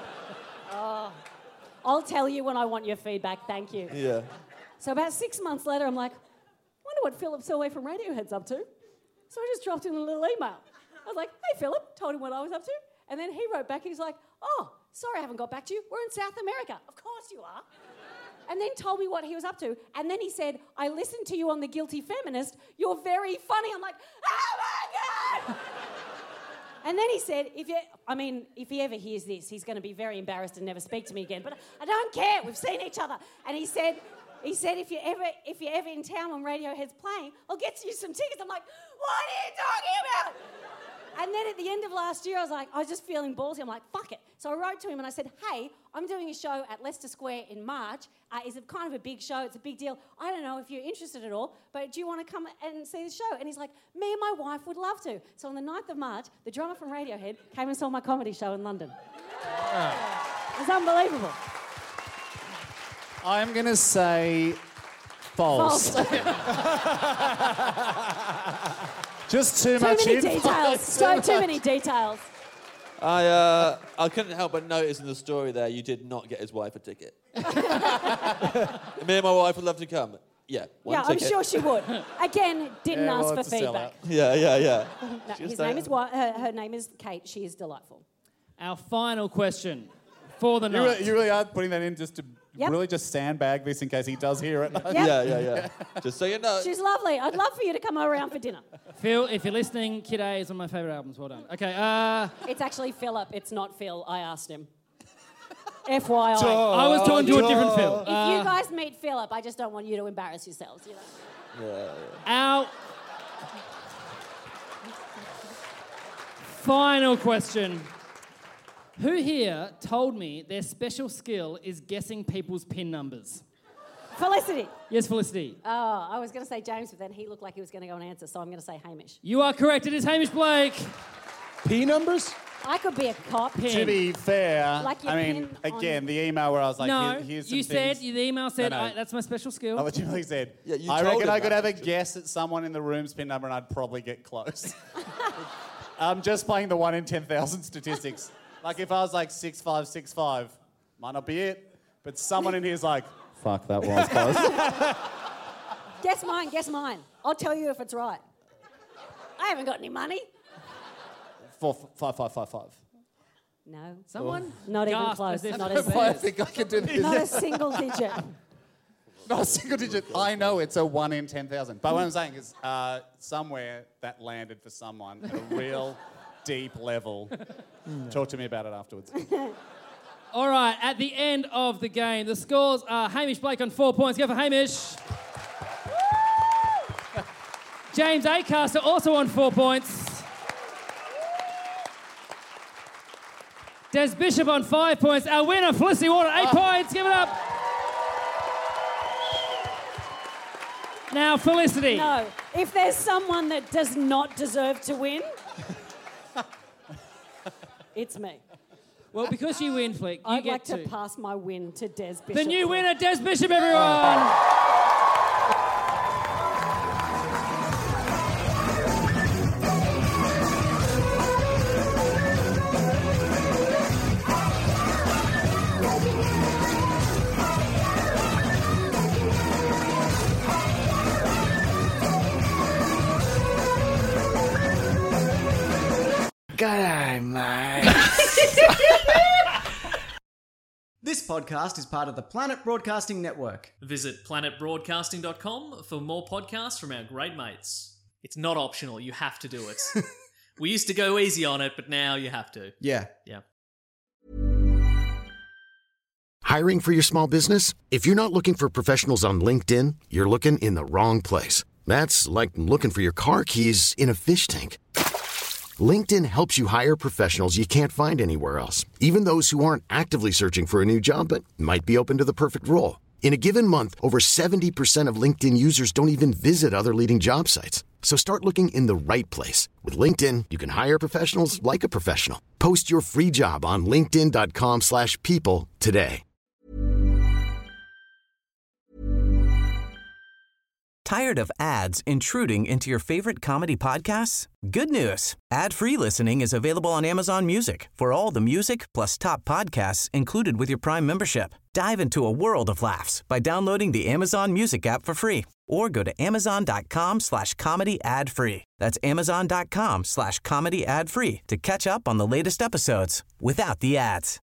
I'll tell you when I want your feedback, thank you. Yeah. So about six months later, I'm like, wonder what Philip Selway from Radiohead's up to. So I just dropped him a little email. I was like, hey, Philip, told him what I was up to. And then he wrote back, he's like, oh, sorry I haven't got back to you. We're in South America. Of course you are. And then told me what he was up to. And then he said, I listened to you on The Guilty Feminist. You're very funny. I'm like, oh my God! And then he said, if you, I mean, if he ever hears this, he's going to be very embarrassed and never speak to me again. But I don't care. We've seen each other. And he said, he said, if you're ever, if you're ever in town when Radiohead's playing, I'll get you some tickets. I'm like, what are you talking about? And then at the end of last year, I was like, I was just feeling ballsy. I'm like, fuck it. So I wrote to him and I said, hey, I'm doing a show at Leicester Square in March. Uh, it's a kind of a big show. It's a big deal. I don't know if you're interested at all, but do you want to come and see the show? And he's like, me and my wife would love to. So on the ninth of March, the drummer from Radiohead came and saw my comedy show in London. It was unbelievable. I'm going to say false. False. Just too, Too much many info. details. So too many details. I uh, I couldn't help but notice in the story there you did not get his wife a ticket. Me and my wife would love to come. Yeah, one Yeah, ticket. I'm sure she would. Again, didn't Yeah, well, ask for it's a sellout. feedback. Yeah, yeah, yeah. No, She was his there. name is Wi- her, her name is Kate. She is delightful. Our final question for the You night. really, you really are putting that in just to Yep. really just sandbag this in case he does hear it. Yep. Yeah, yeah, yeah. Just so you know. She's lovely. I'd love for you to come around for dinner. Phil, if you're listening, Kid A is one of my favourite albums. Well done. Okay, uh, It's actually Philip. It's not Phil. I asked him. F Y I. I was talking to a different Phil. If Uh, you guys meet Philip, I just don't want you to embarrass yourselves. You know? Our final question. Who here told me their special skill is guessing people's PIN numbers? Felicity. Yes, Felicity. Oh, I was going to say James, but then he looked like he was going to go and answer, so I'm going to say Hamish. You are correct. It is Hamish Blake. P numbers? I could be a cop. Pin. To be fair, Like your I mean, pin on- again, the email where I was like, no, Here, here's some you things. said, the email said, No, no. I, that's my special skill. I legitimately said, Yeah, you I told reckon him I could that, have a actually. guess at someone in the room's PIN number and I'd probably get close. I'm just playing the one in ten thousand statistics. Like if I was like six five six five, might not be it, but someone in here's like, fuck, that was close. Guess mine, guess mine. I'll tell you if it's right. I haven't got any money. Four, five, five, five, five. No. Someone Not even gasped close. as if Not it even was I theirs. think I can do this. Not a single digit. Not a single digit. I know it's a one in ten thousand. But what I'm saying is uh, somewhere that landed for someone at a real deep level. Talk to me about it afterwards. All right, at the end of the game, the scores are Hamish Blake on four points. Go for Hamish. James Acaster also on four points. Des Bishop on five points. Our winner, Felicity Ward, on eight oh. points. Give it up. Now, Felicity. No, if there's someone that does not deserve to win, it's me. Well, because you win, Flick, you I'd get like to. to pass my win to Des Bishop. The new winner, Des Bishop, everyone. G'day, mate. This podcast is part of the Planet Broadcasting Network. Visit planet broadcasting dot com for more podcasts from our great mates. It's not optional, you have to do it. We used to go easy on it, but now you have to. Yeah. Yeah. Hiring for your small business? If you're not looking for professionals on LinkedIn, you're looking in the wrong place. That's like looking for your car keys in a fish tank. LinkedIn helps you hire professionals you can't find anywhere else, even those who aren't actively searching for a new job but might be open to the perfect role. In a given month, over seventy percent of LinkedIn users don't even visit other leading job sites. So start looking in the right place. With LinkedIn, you can hire professionals like a professional. Post your free job on linkedin dot com slash people today. Tired of ads intruding into your favorite comedy podcasts? Good news. Ad-free listening is available on Amazon Music for all the music plus top podcasts included with your Prime membership. Dive into a world of laughs by downloading the Amazon Music app for free or go to amazon dot com slash comedy ad free. That's amazon dot com slash comedy ad free to catch up on the latest episodes without the ads.